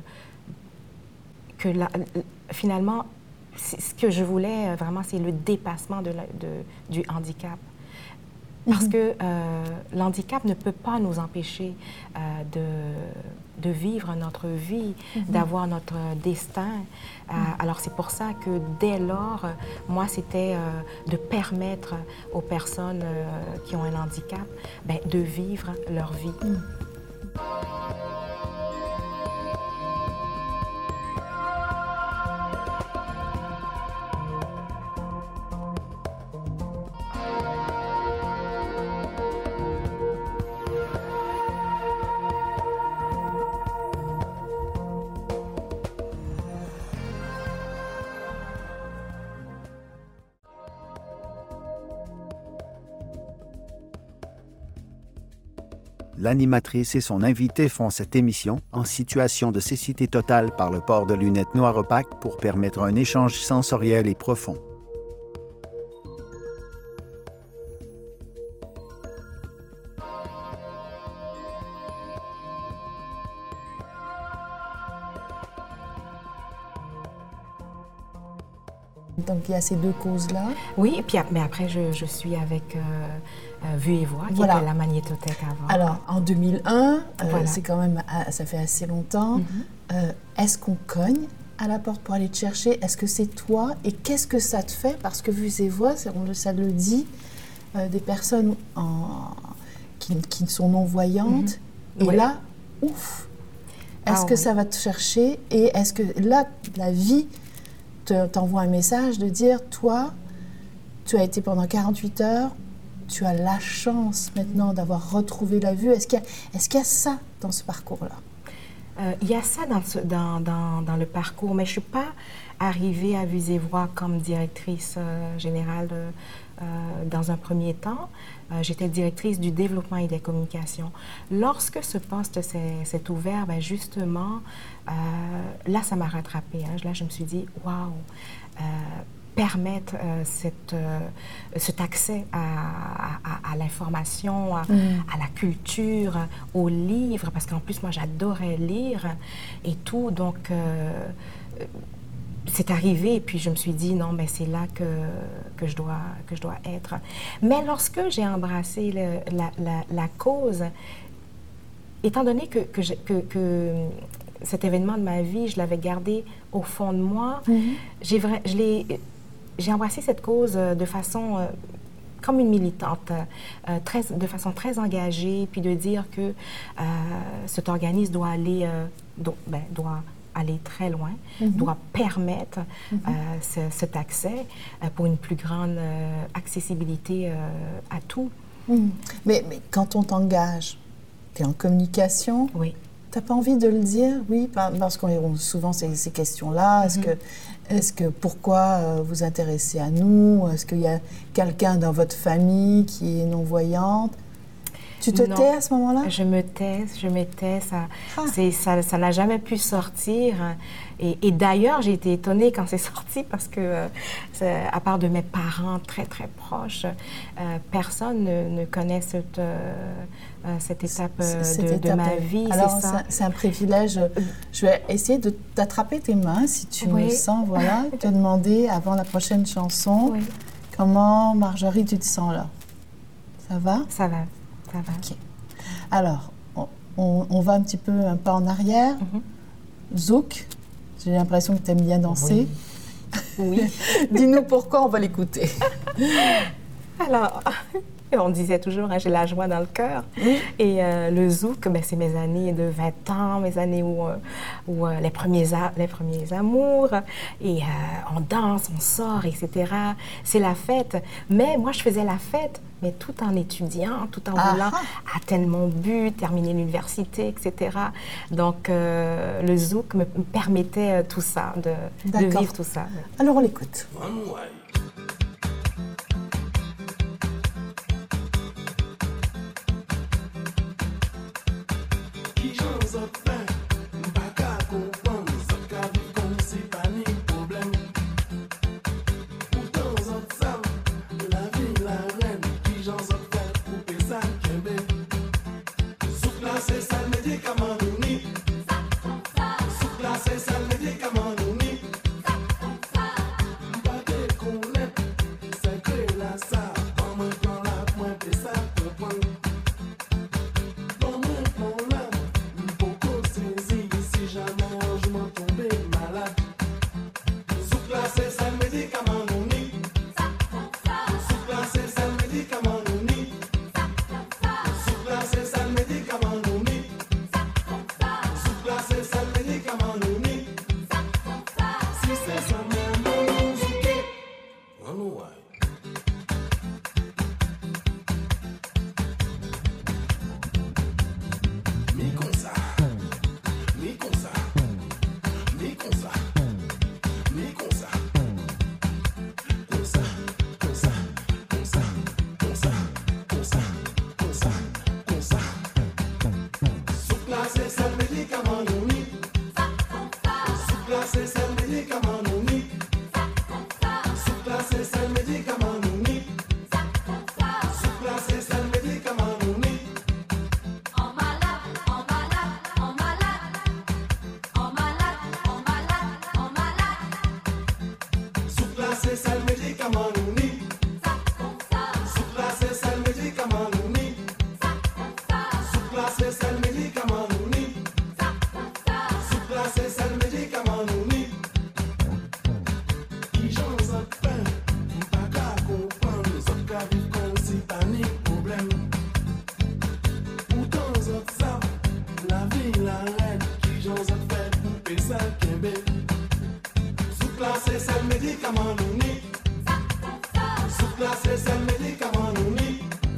que la, finalement, ce que je voulais vraiment, c'est le dépassement de la, de, du handicap. Parce mm-hmm. que euh, l'handicap ne peut pas nous empêcher euh, de, de vivre notre vie, mm-hmm. d'avoir notre destin. Euh, mm-hmm. Alors, c'est pour ça que dès lors, moi, c'était euh, de permettre aux personnes euh, qui ont un handicap ben, de vivre leur vie. Mm. L'animatrice et son invité font cette émission en situation de cécité totale par le port de lunettes noires opaques pour permettre un échange sensoriel et profond. Donc, il y a ces deux causes-là. Oui, et puis, mais après, je, je suis avec euh, euh, Vue et Voix, qui voilà. était la magnétothèque avant. Alors, en deux mille un, euh, voilà. c'est quand même, ça fait assez longtemps. Mm-hmm. euh, est-ce qu'on cogne à la porte pour aller te chercher? Est-ce que c'est toi? Et qu'est-ce que ça te fait? Parce que Vue et Voix, ça le dit, euh, des personnes en, qui, qui sont non-voyantes. Mm-hmm. Et oui. là, ouf! Est-ce ah, que oui. ça va te chercher? Et est-ce que là, la vie t'envoie un message de dire, toi, tu as été pendant quarante-huit heures, tu as la chance maintenant d'avoir retrouvé la vue. Est-ce qu'il y a, est-ce qu'il y a ça dans ce parcours-là? Euh, il y a ça dans, ce, dans, dans, dans le parcours, mais je ne suis pas arrivée à Vues-et-Voix comme directrice euh, générale euh, euh, dans un premier temps. Euh, J'étais directrice du développement et des communications. Lorsque ce poste s'est ouvert, ben justement, euh, là, ça m'a rattrapée. Hein. Là, je me suis dit, waouh! Euh, permettre euh, cette, euh, cet accès à, à, à l'information, à, mm. à la culture, aux livres, parce qu'en plus, moi, j'adorais lire et tout. Donc, euh, c'est arrivé et puis je me suis dit, non, mais c'est là que, que, je dois, que je dois être. Mais lorsque j'ai embrassé le, la, la, la cause, étant donné que, que, je, que, que cet événement de ma vie, je l'avais gardé au fond de moi, mm-hmm. j'ai, je l'ai... J'ai embrassé cette cause de façon euh, comme une militante, euh, très, de façon très engagée, puis de dire que euh, cet organisme doit aller, euh, do, ben, doit aller très loin, mm-hmm. doit permettre mm-hmm. euh, ce, cet accès euh, pour une plus grande euh, accessibilité euh, à tout. Mm. Mais, mais quand on t'engage, tu es en communication. Oui. Tu n'as pas envie de le dire, oui, parce qu'on a souvent ces, ces questions-là. Est-ce mm-hmm. que, est-ce que pourquoi euh, vous intéressez à nous? Est-ce qu'il y a quelqu'un dans votre famille qui est non-voyante? Tu te non, tais à ce moment-là? Je me tais, je me tais. Ça, ah. ça, ça n'a jamais pu sortir. Et, et d'ailleurs, j'ai été étonnée quand c'est sorti parce que, euh, à part de mes parents très, très proches, euh, personne ne, ne connaît cette, euh, cette étape, euh, cette de, étape de ma vie. Alors, c'est un privilège. Je vais essayer de t'attraper tes mains, si tu oui. me sens, voilà, te demander, avant la prochaine chanson, oui. comment, Marjorie, tu te sens là? Ça va? Ça va. Ça va. OK. Alors, on, on, on va un petit peu un pas en arrière. Mm-hmm. Zouk, j'ai l'impression que tu aimes bien danser. Oui. oui. Dis-nous pourquoi, on va l'écouter. Alors, on disait toujours, hein, j'ai la joie dans le cœur. Oui. Et euh, le zouk, ben, c'est mes années de vingt ans, mes années où, euh, où euh, les, premiers les premiers amours, et euh, on danse, on sort, et cetera. C'est la fête. Mais moi, je faisais la fête, mais tout en étudiant, tout en ah voulant ah. atteindre mon but, terminer l'université, et cetera. Donc, euh, le zouk me permettait euh, tout ça, de, de vivre tout ça. Alors, on l'écoute.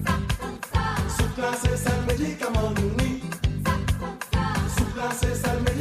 Sous place, c'est ça le médicament, nous, ni. Sous place, c'est ça le médicament.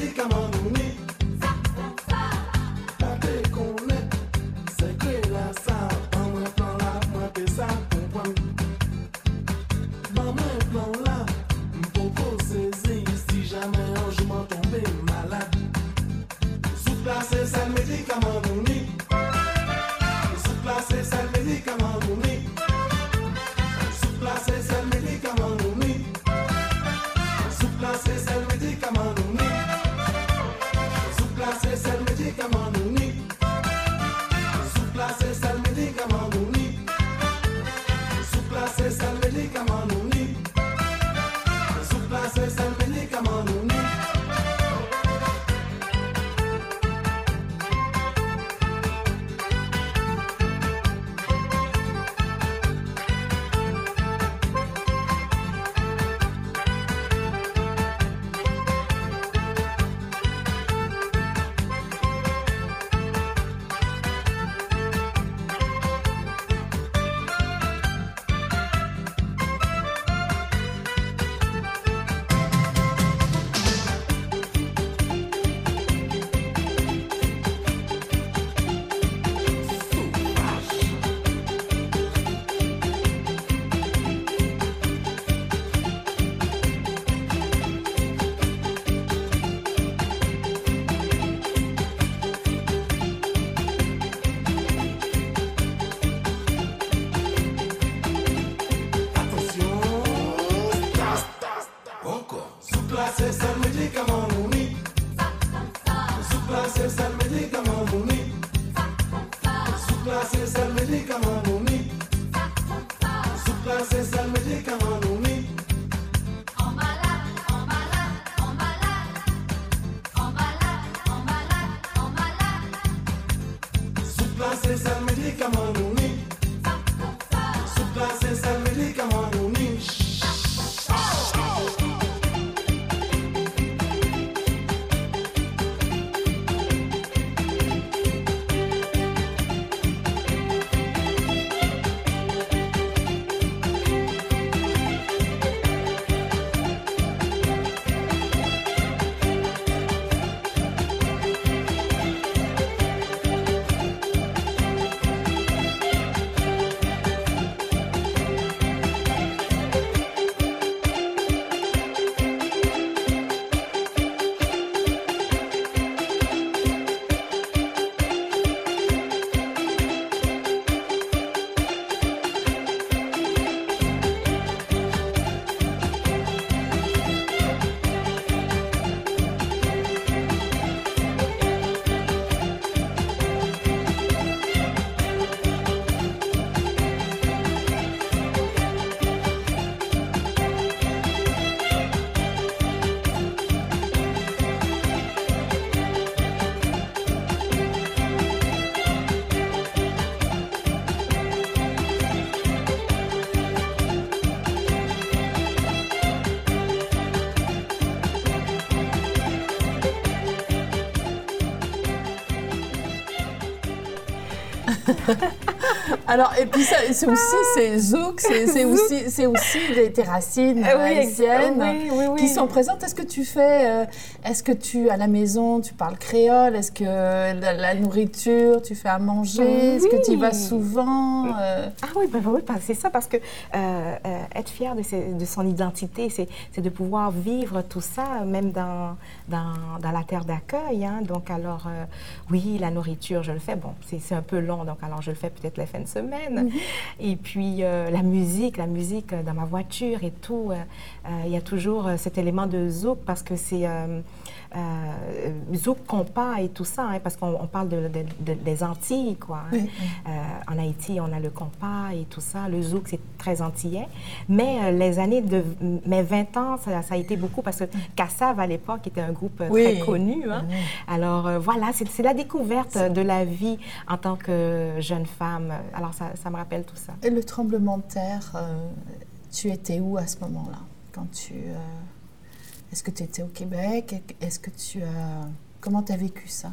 Alors, et puis ça, c'est aussi, c'est zouk, c'est, c'est aussi, c'est aussi des, tes racines oui, haïtiennes oui, oui, oui. qui sont présentes. Est-ce que tu fais, euh, est-ce que tu, à la maison, tu parles créole? Est-ce que la, la nourriture, tu fais à manger? Oui. Est-ce que tu y vas souvent? euh... Ah oui, ben, oui, c'est ça, parce que euh, euh, être fier de, ses, de son identité, c'est, c'est de pouvoir vivre tout ça, même dans, dans, dans la terre d'accueil. Hein. Donc, alors, euh, oui, la nourriture, je le fais. Bon, c'est, c'est un peu long, donc alors je le fais peut-être les fins de semaine. Mm-hmm. Et puis, euh, la musique, la musique dans ma voiture et tout, il euh, euh, y a toujours cet élément de zouk, parce que c'est euh, euh, zouk, compas et tout ça, hein, parce qu'on on parle de, de, de, des Antilles, quoi. Hein. Oui. Euh, en Haïti, on a le compas et tout ça. Le zouk, c'est très antillais. Mais euh, les années de mes vingt ans, ça, ça a été beaucoup, parce que Kassav, à l'époque, était un groupe oui. très connu. Hein. Oui. Alors, euh, voilà, c'est, c'est la découverte c'est... de la vie en tant que jeune femme. Alors, ça, ça me rappelle tout ça. Et le tremblement de terre, euh, tu étais où à ce moment-là? Quand tu, euh, est-ce que tu étais au Québec? Est-ce que tu as... Comment tu as vécu ça?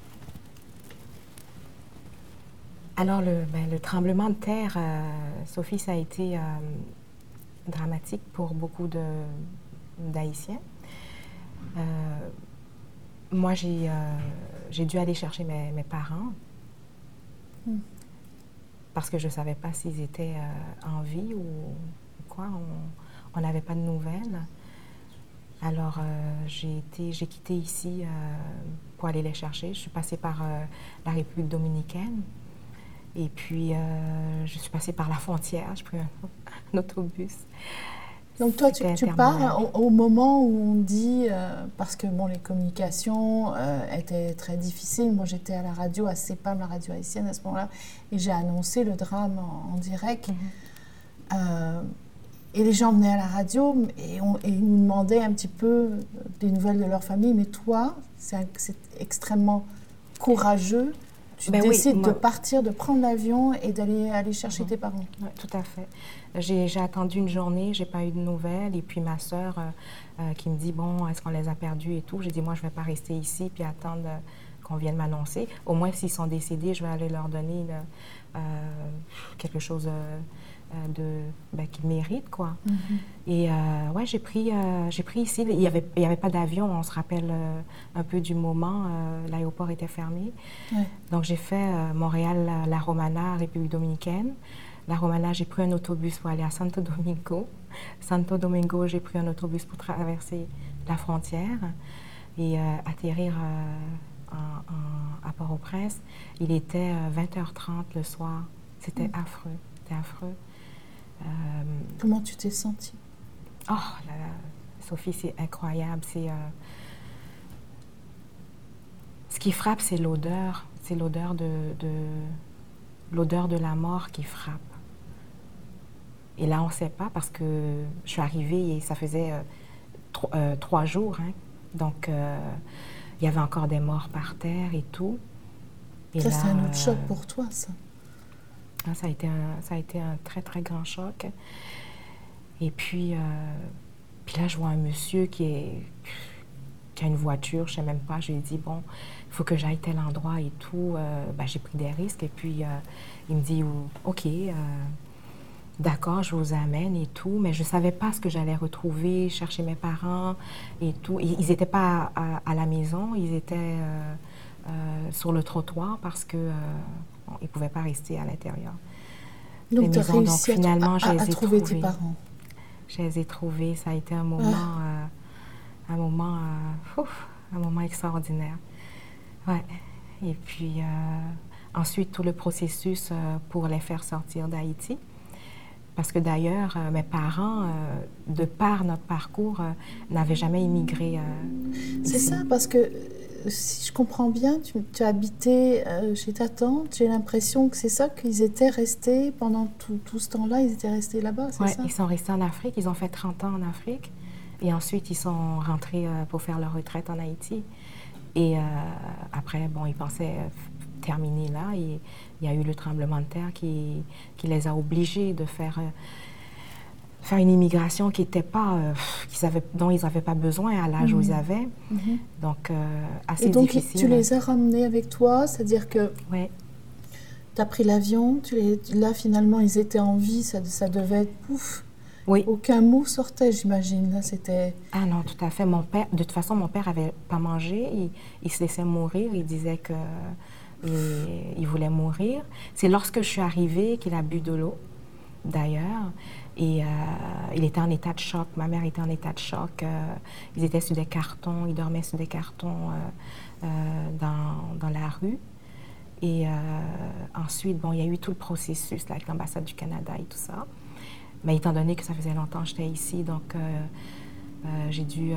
Alors, le, ben, le tremblement de terre, euh, Sophie, ça a été euh, dramatique pour beaucoup de, d'Haïtiens. Euh, moi, j'ai, euh, j'ai dû aller chercher mes, mes parents mm. parce que je ne savais pas s'ils étaient euh, en vie ou quoi. On n'avait pas de nouvelles. Alors, euh, j'ai, été, j'ai quitté ici euh, pour aller les chercher. Je suis passée par euh, la République dominicaine. Et puis, euh, je suis passée par la frontière. J'ai pris un, un autobus. Donc, toi, tu, tu pars au, au moment où on dit... Euh, parce que, bon, les communications euh, étaient très difficiles. Moi, j'étais à la radio, à C E P A M, la radio haïtienne, à ce moment-là, et j'ai annoncé le drame en, en direct. Mm-hmm. Euh, et les gens venaient à la radio et, on, et ils nous demandaient un petit peu des nouvelles de leur famille. Mais toi, c'est, c'est extrêmement courageux. Tu ben décides oui, moi... de partir, de prendre l'avion et d'aller aller chercher mmh. tes parents. Oui, tout à fait. J'ai, j'ai attendu une journée, j'ai pas eu de nouvelles. Et puis ma sœur euh, euh, qui me dit, bon, est-ce qu'on les a perdus et tout. J'ai dit, moi, je vais pas rester ici puis attendre euh, qu'on vienne m'annoncer. Au moins, s'ils sont décédés, je vais aller leur donner là, euh, quelque chose euh, de, ben, qu'ils méritent, quoi. Mm-hmm. Et euh, ouais, j'ai pris, euh, j'ai pris ici. Il n'y avait, il y avait pas d'avion, on se rappelle euh, un peu du moment. Euh, l'aéroport était fermé. Ouais. Donc, j'ai fait euh, Montréal, La Romana, République dominicaine. La Romana, j'ai pris un autobus pour aller à Santo Domingo. Santo Domingo, j'ai pris un autobus pour traverser la frontière et euh, atterrir euh, en, en, à Port-au-Prince. Il était euh, vingt heures trente le soir. C'était mm. affreux. C'était affreux. Euh, Comment tu t'es sentie? Oh, là, là, Sophie, c'est incroyable. C'est, euh, ce qui frappe, c'est l'odeur. C'est l'odeur de, de, l'odeur de la mort qui frappe. Et là, on ne sait pas parce que je suis arrivée et ça faisait euh, tro- euh, trois jours. Hein. Donc, euh, il y avait encore des morts par terre et tout. Et ça, là, c'est un autre choc pour toi, ça. Ça a été un, ça a été un très, très grand choc. Et puis, euh, puis là, je vois un monsieur qui, est, qui a une voiture, je ne sais même pas. Je lui ai dit, bon, il faut que j'aille tel endroit et tout. Euh, ben, j'ai pris des risques. Et puis, euh, il me dit, OK, euh, d'accord, je vous amène et tout. Mais je ne savais pas ce que j'allais retrouver, chercher mes parents et tout. Ils n'étaient pas à, à, à la maison, ils étaient euh, euh, sur le trottoir parce que... Euh, Bon, ils ne pouvaient pas rester à l'intérieur. Donc, tu as réussi donc, finalement, à, à, à trouver tes parents? Je les ai trouvés. Ça a été un moment, ah. euh, un moment, euh, ouf, un moment extraordinaire. Ouais. Et puis, euh, ensuite, tout le processus euh, pour les faire sortir d'Haïti. Parce que d'ailleurs, euh, mes parents, euh, de par notre parcours, euh, n'avaient jamais immigré euh, C'est ici. ça, parce que si je comprends bien, tu, tu as habité euh, chez ta tante. J'ai l'impression que c'est ça, qu'ils étaient restés pendant tout, tout ce temps-là, ils étaient restés là-bas, c'est ouais, ça? Ils sont restés en Afrique. Ils ont fait trente ans en Afrique. Et ensuite, ils sont rentrés euh, pour faire leur retraite en Haïti. Et euh, après, bon, ils pensaient euh, terminer là. Et il y a eu le tremblement de terre qui, qui les a obligés de faire... Euh, faire une immigration qui était pas, euh, qu'ils avaient, dont ils n'avaient pas besoin à l'âge mmh. où ils avaient. Mmh. Donc, euh, assez difficile. Et donc, difficile. tu les as ramenés avec toi, c'est-à-dire que ouais. tu as pris l'avion, tu les, là finalement ils étaient en vie, ça, ça devait être pouf. Oui. Aucun mot sortait, j'imagine. Là, c'était... Ah non, tout à fait. Mon père, de toute façon, mon père n'avait pas mangé. Il, il se laissait mourir. Il disait que il, il voulait mourir. C'est lorsque je suis arrivée qu'il a bu de l'eau, d'ailleurs. Et euh, il était en état de choc. Ma mère était en état de choc. Euh, ils étaient sur des cartons. Ils dormaient sur des cartons euh, euh, dans, dans la rue. Et euh, ensuite, bon, il y a eu tout le processus là, avec l'ambassade du Canada et tout ça. Mais étant donné que ça faisait longtemps que j'étais ici, donc euh, euh, j'ai dû euh,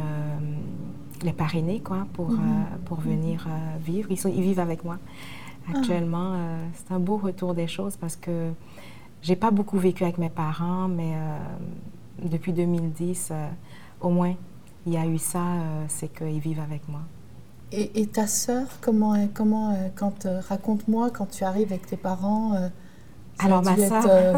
les parrainer, quoi, pour, mm-hmm. euh, pour venir euh, vivre. Ils, sont, ils vivent avec moi actuellement. Ah. Euh, c'est un beau retour des choses parce que j'ai pas beaucoup vécu avec mes parents, mais euh, depuis deux mille dix, euh, au moins, il y a eu ça, euh, c'est qu'ils vivent avec moi. Et, et ta sœur, comment, comment quand, euh, raconte-moi, quand tu arrives avec tes parents... Euh, Alors, ma sœur, euh,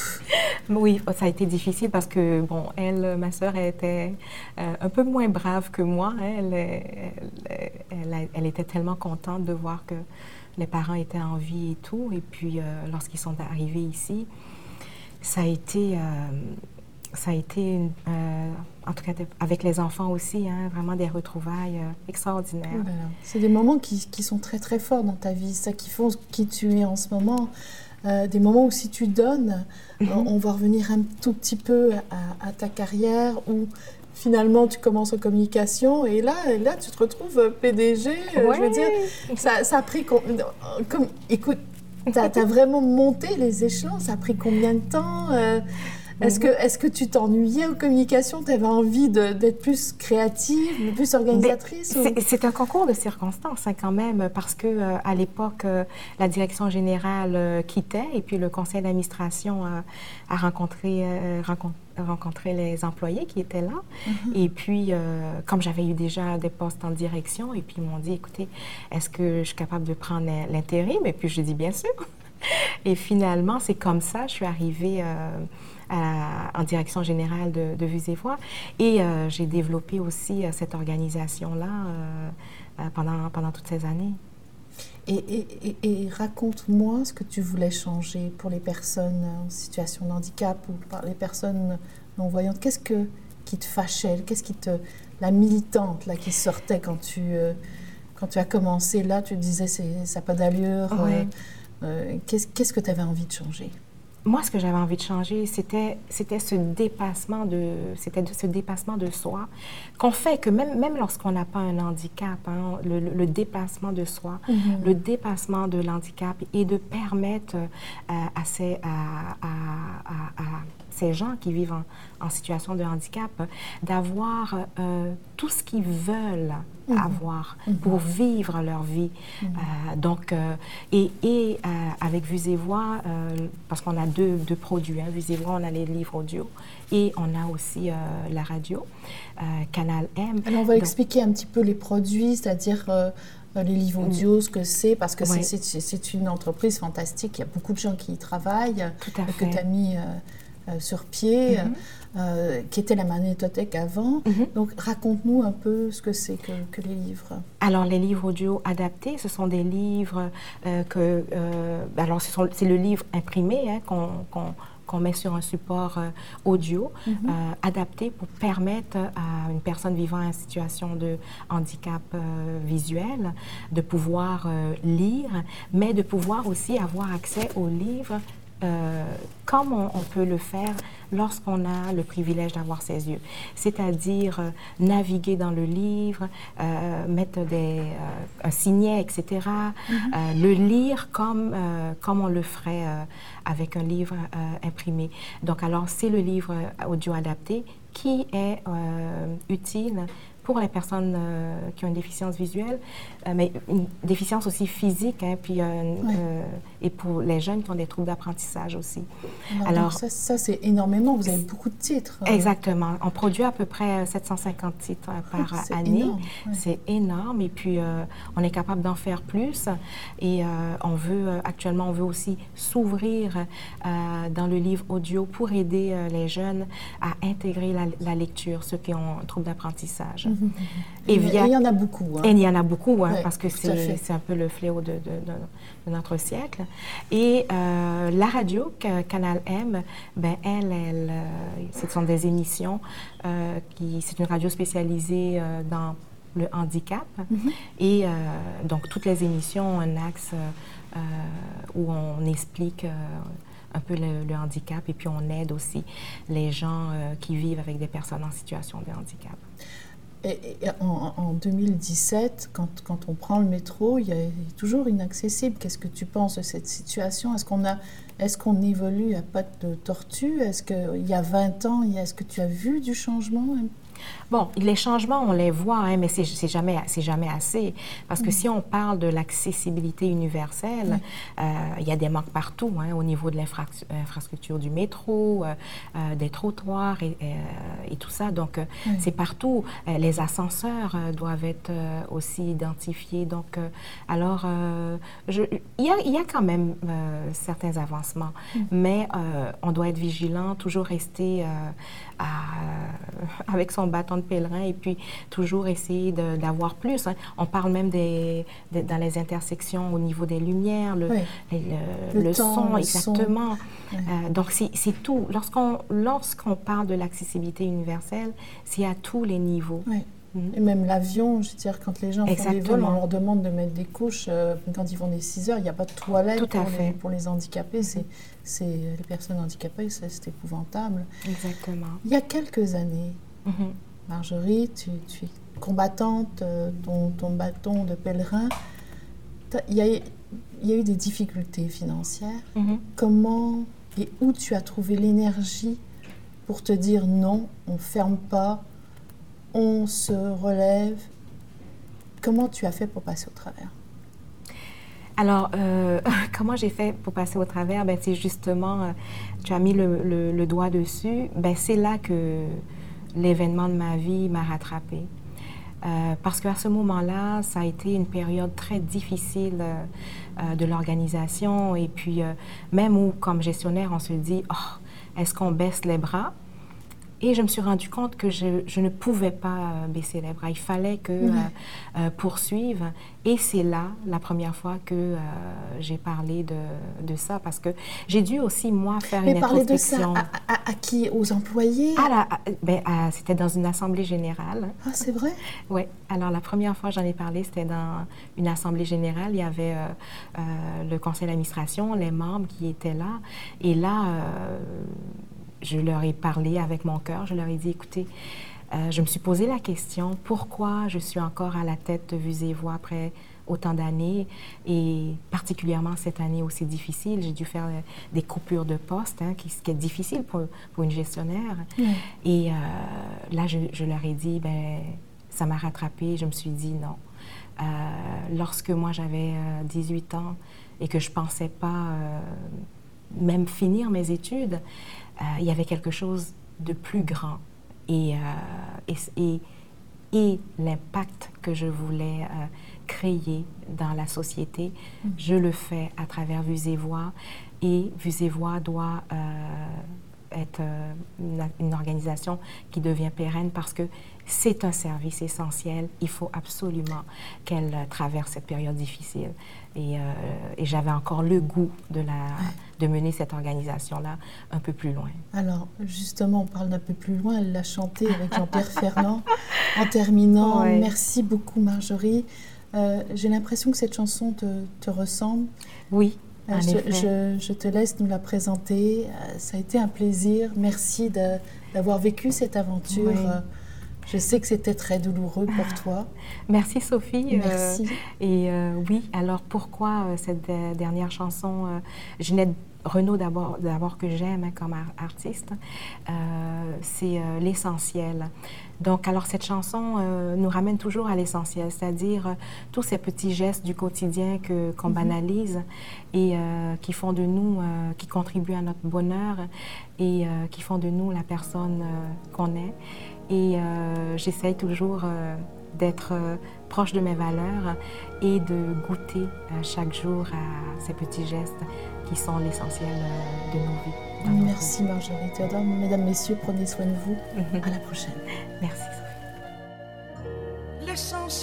oui, ça a été difficile parce que, bon, elle, ma sœur, elle était euh, un peu moins brave que moi. Hein. Elle, elle, elle, elle était tellement contente de voir que les parents étaient en vie et tout. Et puis, euh, lorsqu'ils sont arrivés ici, ça a été, euh, ça a été une, euh, en tout cas avec les enfants aussi, hein, vraiment des retrouvailles euh, extraordinaires. Voilà. C'est des moments qui, qui sont très, très forts dans ta vie, ça qui font qui tu es en ce moment. Euh, des moments où si tu donnes, mm-hmm. on, on va revenir un tout petit peu à, à ta carrière où finalement tu commences en communication et là, là tu te retrouves P D G. Euh, ouais. Je veux dire, ça, ça a pris... Comme, écoute, tu as vraiment monté les échelons, ça a pris combien de temps euh, Est-ce que, est-ce que tu t'ennuyais en communication? Tu avais envie de, d'être plus créative, plus organisatrice? Ou... C'est, c'est un concours de circonstances hein, quand même, parce qu'à euh, l'époque, euh, la direction générale euh, quittait et puis le conseil d'administration euh, a rencontré, euh, rencontré, rencontré les employés qui étaient là. Mm-hmm. Et puis, euh, comme j'avais eu déjà des postes en direction, et puis ils m'ont dit, écoutez, est-ce que je suis capable de prendre l'intérim? Et puis, je dis, bien sûr. Et finalement, c'est comme ça, je suis arrivée... Euh, À, en direction générale de, de Vues et Voix. Et euh, j'ai développé aussi euh, cette organisation-là euh, euh, pendant, pendant toutes ces années. Et, et, et, et raconte-moi ce que tu voulais changer pour les personnes en situation de handicap ou par les personnes non-voyantes. Qu'est-ce que, qui te fâchait? Qu'est-ce qui te... La militante là, qui sortait quand tu, euh, quand tu as commencé, là, tu te disais c'est, ça n'a pas d'allure. Ouais. Euh, euh, qu'est-ce, qu'est-ce que tu avais envie de changer? Moi, ce que j'avais envie de changer, c'était, c'était ce dépassement de, c'était de, ce dépassement de soi qu'on fait que même, même lorsqu'on n'a pas un handicap, hein, le, le, le dépassement de soi, mm-hmm. le dépassement de l'handicap et de permettre euh, à, ces, à, à, à, à ces gens qui vivent en, en situation de handicap d'avoir euh, tout ce qu'ils veulent mmh. avoir mmh. pour vivre leur vie. Mmh. Euh, donc, euh, et, et euh, avec Vues et Voix, euh, parce qu'on a deux, deux produits, hein, Vues et Voix, on a les livres audio et on a aussi euh, la radio, euh, Canal M. Alors, on va donc, expliquer un petit peu les produits, c'est-à-dire... Euh, les livres audio, ce que c'est, parce que oui. c'est, c'est, c'est une entreprise fantastique. Il y a beaucoup de gens qui y travaillent, Tout à que fait. tu as mis euh, euh, sur pied, mm-hmm. euh, qui était la magnétothèque avant. Mm-hmm. Donc, raconte-nous un peu ce que c'est que, que les livres. Alors, les livres audio adaptés, ce sont des livres euh, que... Euh, alors, ce sont, c'est le livre imprimé hein, qu'on... qu'on qu'on met sur un support euh, audio mm-hmm. euh, adapté pour permettre à une personne vivant en situation de handicap euh, visuel de pouvoir euh, lire, mais de pouvoir aussi avoir accès aux livres euh, comme on, on peut le faire lorsqu'on a le privilège d'avoir ses yeux. C'est-à-dire euh, naviguer dans le livre, euh, mettre des, euh, un signet, et cetera, mm-hmm. euh, le lire comme, euh, comme on le ferait euh, avec un livre euh, imprimé. Donc, alors, c'est le livre audio adapté qui est euh, utile pour les personnes euh, qui ont une déficience visuelle, euh, mais une déficience aussi physique, hein, puis, euh, ouais. euh, et pour les jeunes qui ont des troubles d'apprentissage aussi. Alors, Alors ça, ça, c'est énormément. Vous avez beaucoup de titres. Exactement. On produit à peu près sept cent cinquante titres par oh, c'est année. Énorme. Ouais. C'est énorme. Et puis, euh, on est capable d'en faire plus. Et euh, on veut, euh, actuellement, on veut aussi s'ouvrir euh, dans le livre audio pour aider euh, les jeunes à intégrer la, la lecture, ceux qui ont un trouble d'apprentissage. Et, et, via... et il y en a beaucoup. Hein. Et il y en a beaucoup, hein, ouais, parce que c'est un peu le fléau de, de, de, de notre siècle. Et euh, la radio, Canal M, ben, elle, elle euh, ce sont des émissions, euh, qui, c'est une radio spécialisée euh, dans le handicap. Mm-hmm. Et euh, donc, toutes les émissions ont un axe euh, où on explique euh, un peu le, le handicap et puis on aide aussi les gens euh, qui vivent avec des personnes en situation de handicap. Et, et en, en deux mille dix-sept, quand, quand on prend le métro, il y a toujours inaccessible. Qu'est-ce que tu penses de cette situation? Est-ce qu'on a, est-ce qu'on évolue à pattes de tortue? Est-ce qu'il y a vingt ans, est-ce que tu as vu du changement? Bon, les changements, on les voit, hein, mais c'est jamais, jamais assez. Parce que mmh. si on parle de l'accessibilité universelle, mmh. euh, il y a des manques partout, hein, au niveau de l'infrastructure du métro, euh, euh, des trottoirs et, et, et tout ça. Donc, mmh. c'est partout. Euh, les ascenseurs euh, doivent être euh, aussi identifiés. Donc, euh, alors, euh, je, il, y a, il y a quand même euh, certains avancements, mmh. mais euh, on doit être vigilant, toujours rester euh, à, avec son bâton de pèlerin et puis toujours essayer d'avoir plus. Hein. On parle même des, des, dans les intersections au niveau des lumières, le, oui. le, le, le temps, son, le exactement. Son. Euh, donc, c'est tout. Lorsqu'on lorsqu'on parle de l'accessibilité universelle, c'est à tous les niveaux. Oui. Mmh. Et même l'avion, je veux dire, quand les gens exactement. font des vols, on leur demande de mettre des couches. Euh, quand ils font des six heures, il n'y a pas de toilette pour les, pour les handicapés. C'est, c'est, les personnes handicapées, c'est épouvantable. Exactement. Il y a quelques années, mmh. Marjorie, tu, tu es combattante, ton, ton bâton de pèlerin. Il y, a, il y a eu des difficultés financières. Mm-hmm. Comment et où tu as trouvé l'énergie pour te dire non, on ne ferme pas, on se relève? Comment tu as fait pour passer au travers? Alors, euh, comment j'ai fait pour passer au travers? Ben, c'est justement, euh, tu as mis le, le, le doigt dessus. Ben, c'est là que l'événement de ma vie m'a rattrapée. Euh, parce qu'à ce moment-là, ça a été une période très difficile euh, de l'organisation. Et puis, euh, même où, comme gestionnaire, on se dit, oh, est-ce qu'on baisse les bras? Et je me suis rendu compte que je, je ne pouvais pas euh, baisser les bras. Il fallait que mmh. euh, euh, poursuivre. Et c'est là, la première fois que euh, j'ai parlé de, de ça, parce que j'ai dû aussi, moi, faire Mais une introspection. Mais parler de ça à, à, à qui? Aux employés? Ah, ben, c'était dans une assemblée générale. Ah, c'est vrai? Oui. Alors, la première fois que j'en ai parlé, c'était dans une assemblée générale. Il y avait euh, euh, le conseil d'administration, les membres qui étaient là. Et là... Euh, je leur ai parlé avec mon cœur. Je leur ai dit, écoutez, euh, je me suis posé la question, pourquoi je suis encore à la tête de Vues et Voix après autant d'années, et particulièrement cette année aussi difficile. J'ai dû faire euh, des coupures de poste, hein, qui, ce qui est difficile pour, pour une gestionnaire. Mmh. Et euh, là, je, je leur ai dit, ben, ça m'a rattrapée. Je me suis dit non. Euh, lorsque moi, j'avais euh, dix-huit ans et que je ne pensais pas euh, même finir mes études, Euh, il y avait quelque chose de plus grand et, euh, et, et, et l'impact que je voulais euh, créer dans la société, mmh. je le fais à travers Vues et Voix, et Vues et Voix doit euh, être euh, une, une organisation qui devient pérenne parce que c'est un service essentiel. Il faut absolument qu'elle traverse cette période difficile. Et, euh, et j'avais encore le goût de, la, de mener cette organisation-là un peu plus loin. Alors, justement, on parle d'un peu plus loin. Elle l'a chanté avec Jean-Pierre Ferland. En terminant, ouais. Merci beaucoup, Marjorie. Euh, J'ai l'impression que cette chanson te, te ressemble. Oui, euh, en je, effet. Je, je te laisse nous la présenter. Euh, ça a été un plaisir. Merci d'avoir vécu cette aventure. Oui. Euh, Je sais que c'était très douloureux pour toi. Merci Sophie. Merci. Euh, et euh, oui, alors pourquoi euh, cette dernière chanson, euh, Ginette Renaud d'abord, d'abord que j'aime hein, comme artiste, euh, c'est euh, l'essentiel. Donc, alors cette chanson euh, nous ramène toujours à l'essentiel, c'est-à-dire euh, tous ces petits gestes du quotidien que, qu'on mm-hmm. banalise et euh, qui font de nous, euh, qui contribuent à notre bonheur et euh, qui font de nous la personne euh, qu'on est. Et euh, j'essaye toujours euh, d'être euh, proche de mes valeurs et de goûter euh, chaque jour à ces petits gestes qui sont l'essentiel euh, de nos vies. Merci Marjorie Théodore. Mesdames, Messieurs, prenez soin de vous. À la prochaine. Merci Sophie.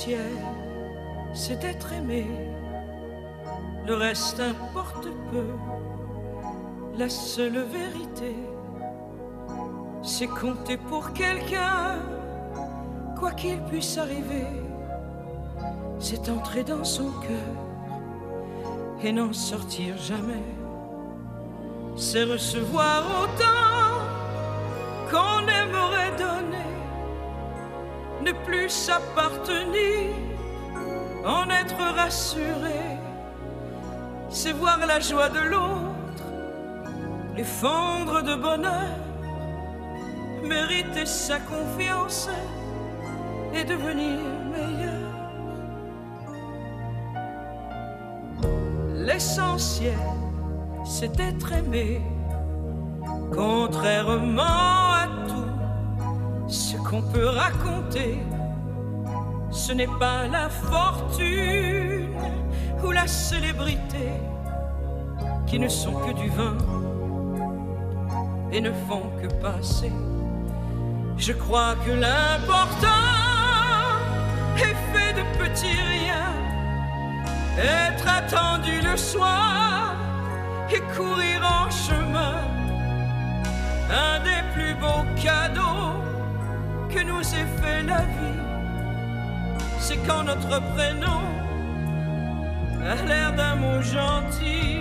L'essentiel, c'est d'être aimé. Le reste importe peu. La seule vérité, c'est compter pour quelqu'un, quoi qu'il puisse arriver. C'est entrer dans son cœur et n'en sortir jamais. C'est recevoir autant qu'on aimerait donner, ne plus s'appartenir, en être rassuré. C'est voir la joie de l'autre effondre de bonheur, mériter sa confiance et devenir meilleur. L'essentiel, c'est d'être aimé, contrairement à tout ce qu'on peut raconter. Ce n'est pas la fortune ou la célébrité qui ne sont que du vin et ne font que passer. Je crois que l'important est fait de petits riens, être attendu le soir et courir en chemin. Un des plus beaux cadeaux que nous ait fait la vie, c'est quand notre prénom a l'air d'un mot gentil.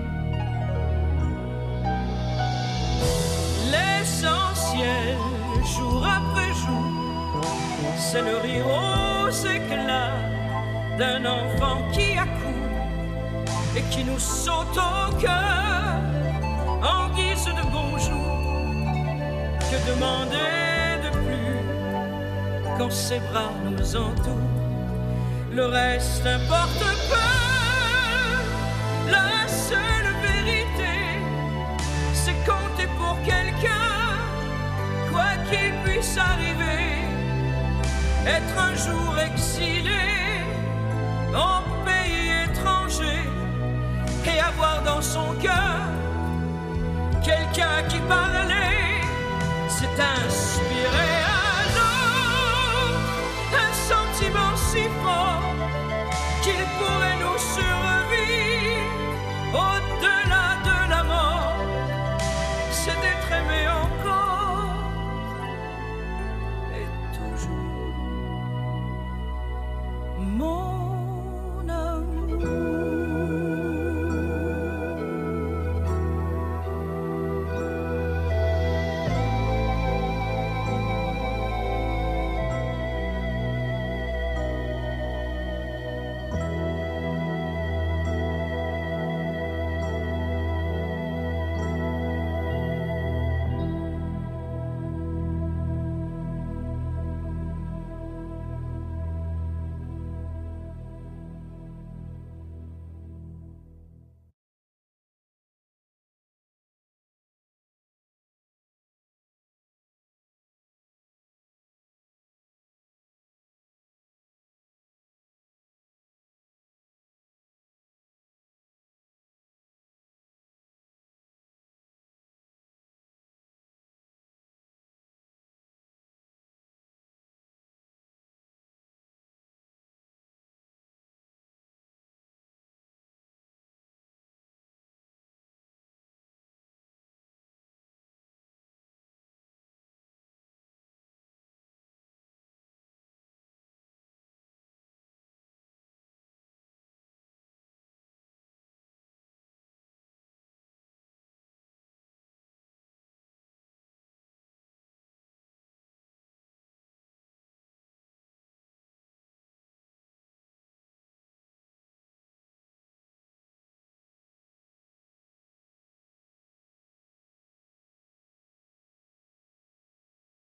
L'essentiel, jour après jour, c'est le rire aux éclats d'un enfant qui accourt et qui nous saute au cœur en guise de bonjour. Que demander de plus quand ses bras nous entourent? Le reste importe peu. La seule vérité, c'est compter pour quelqu'un, quoi qu'il puisse arriver. Être un jour exilé en pays étranger et avoir dans son cœur quelqu'un qui parlait, c'est inspiré.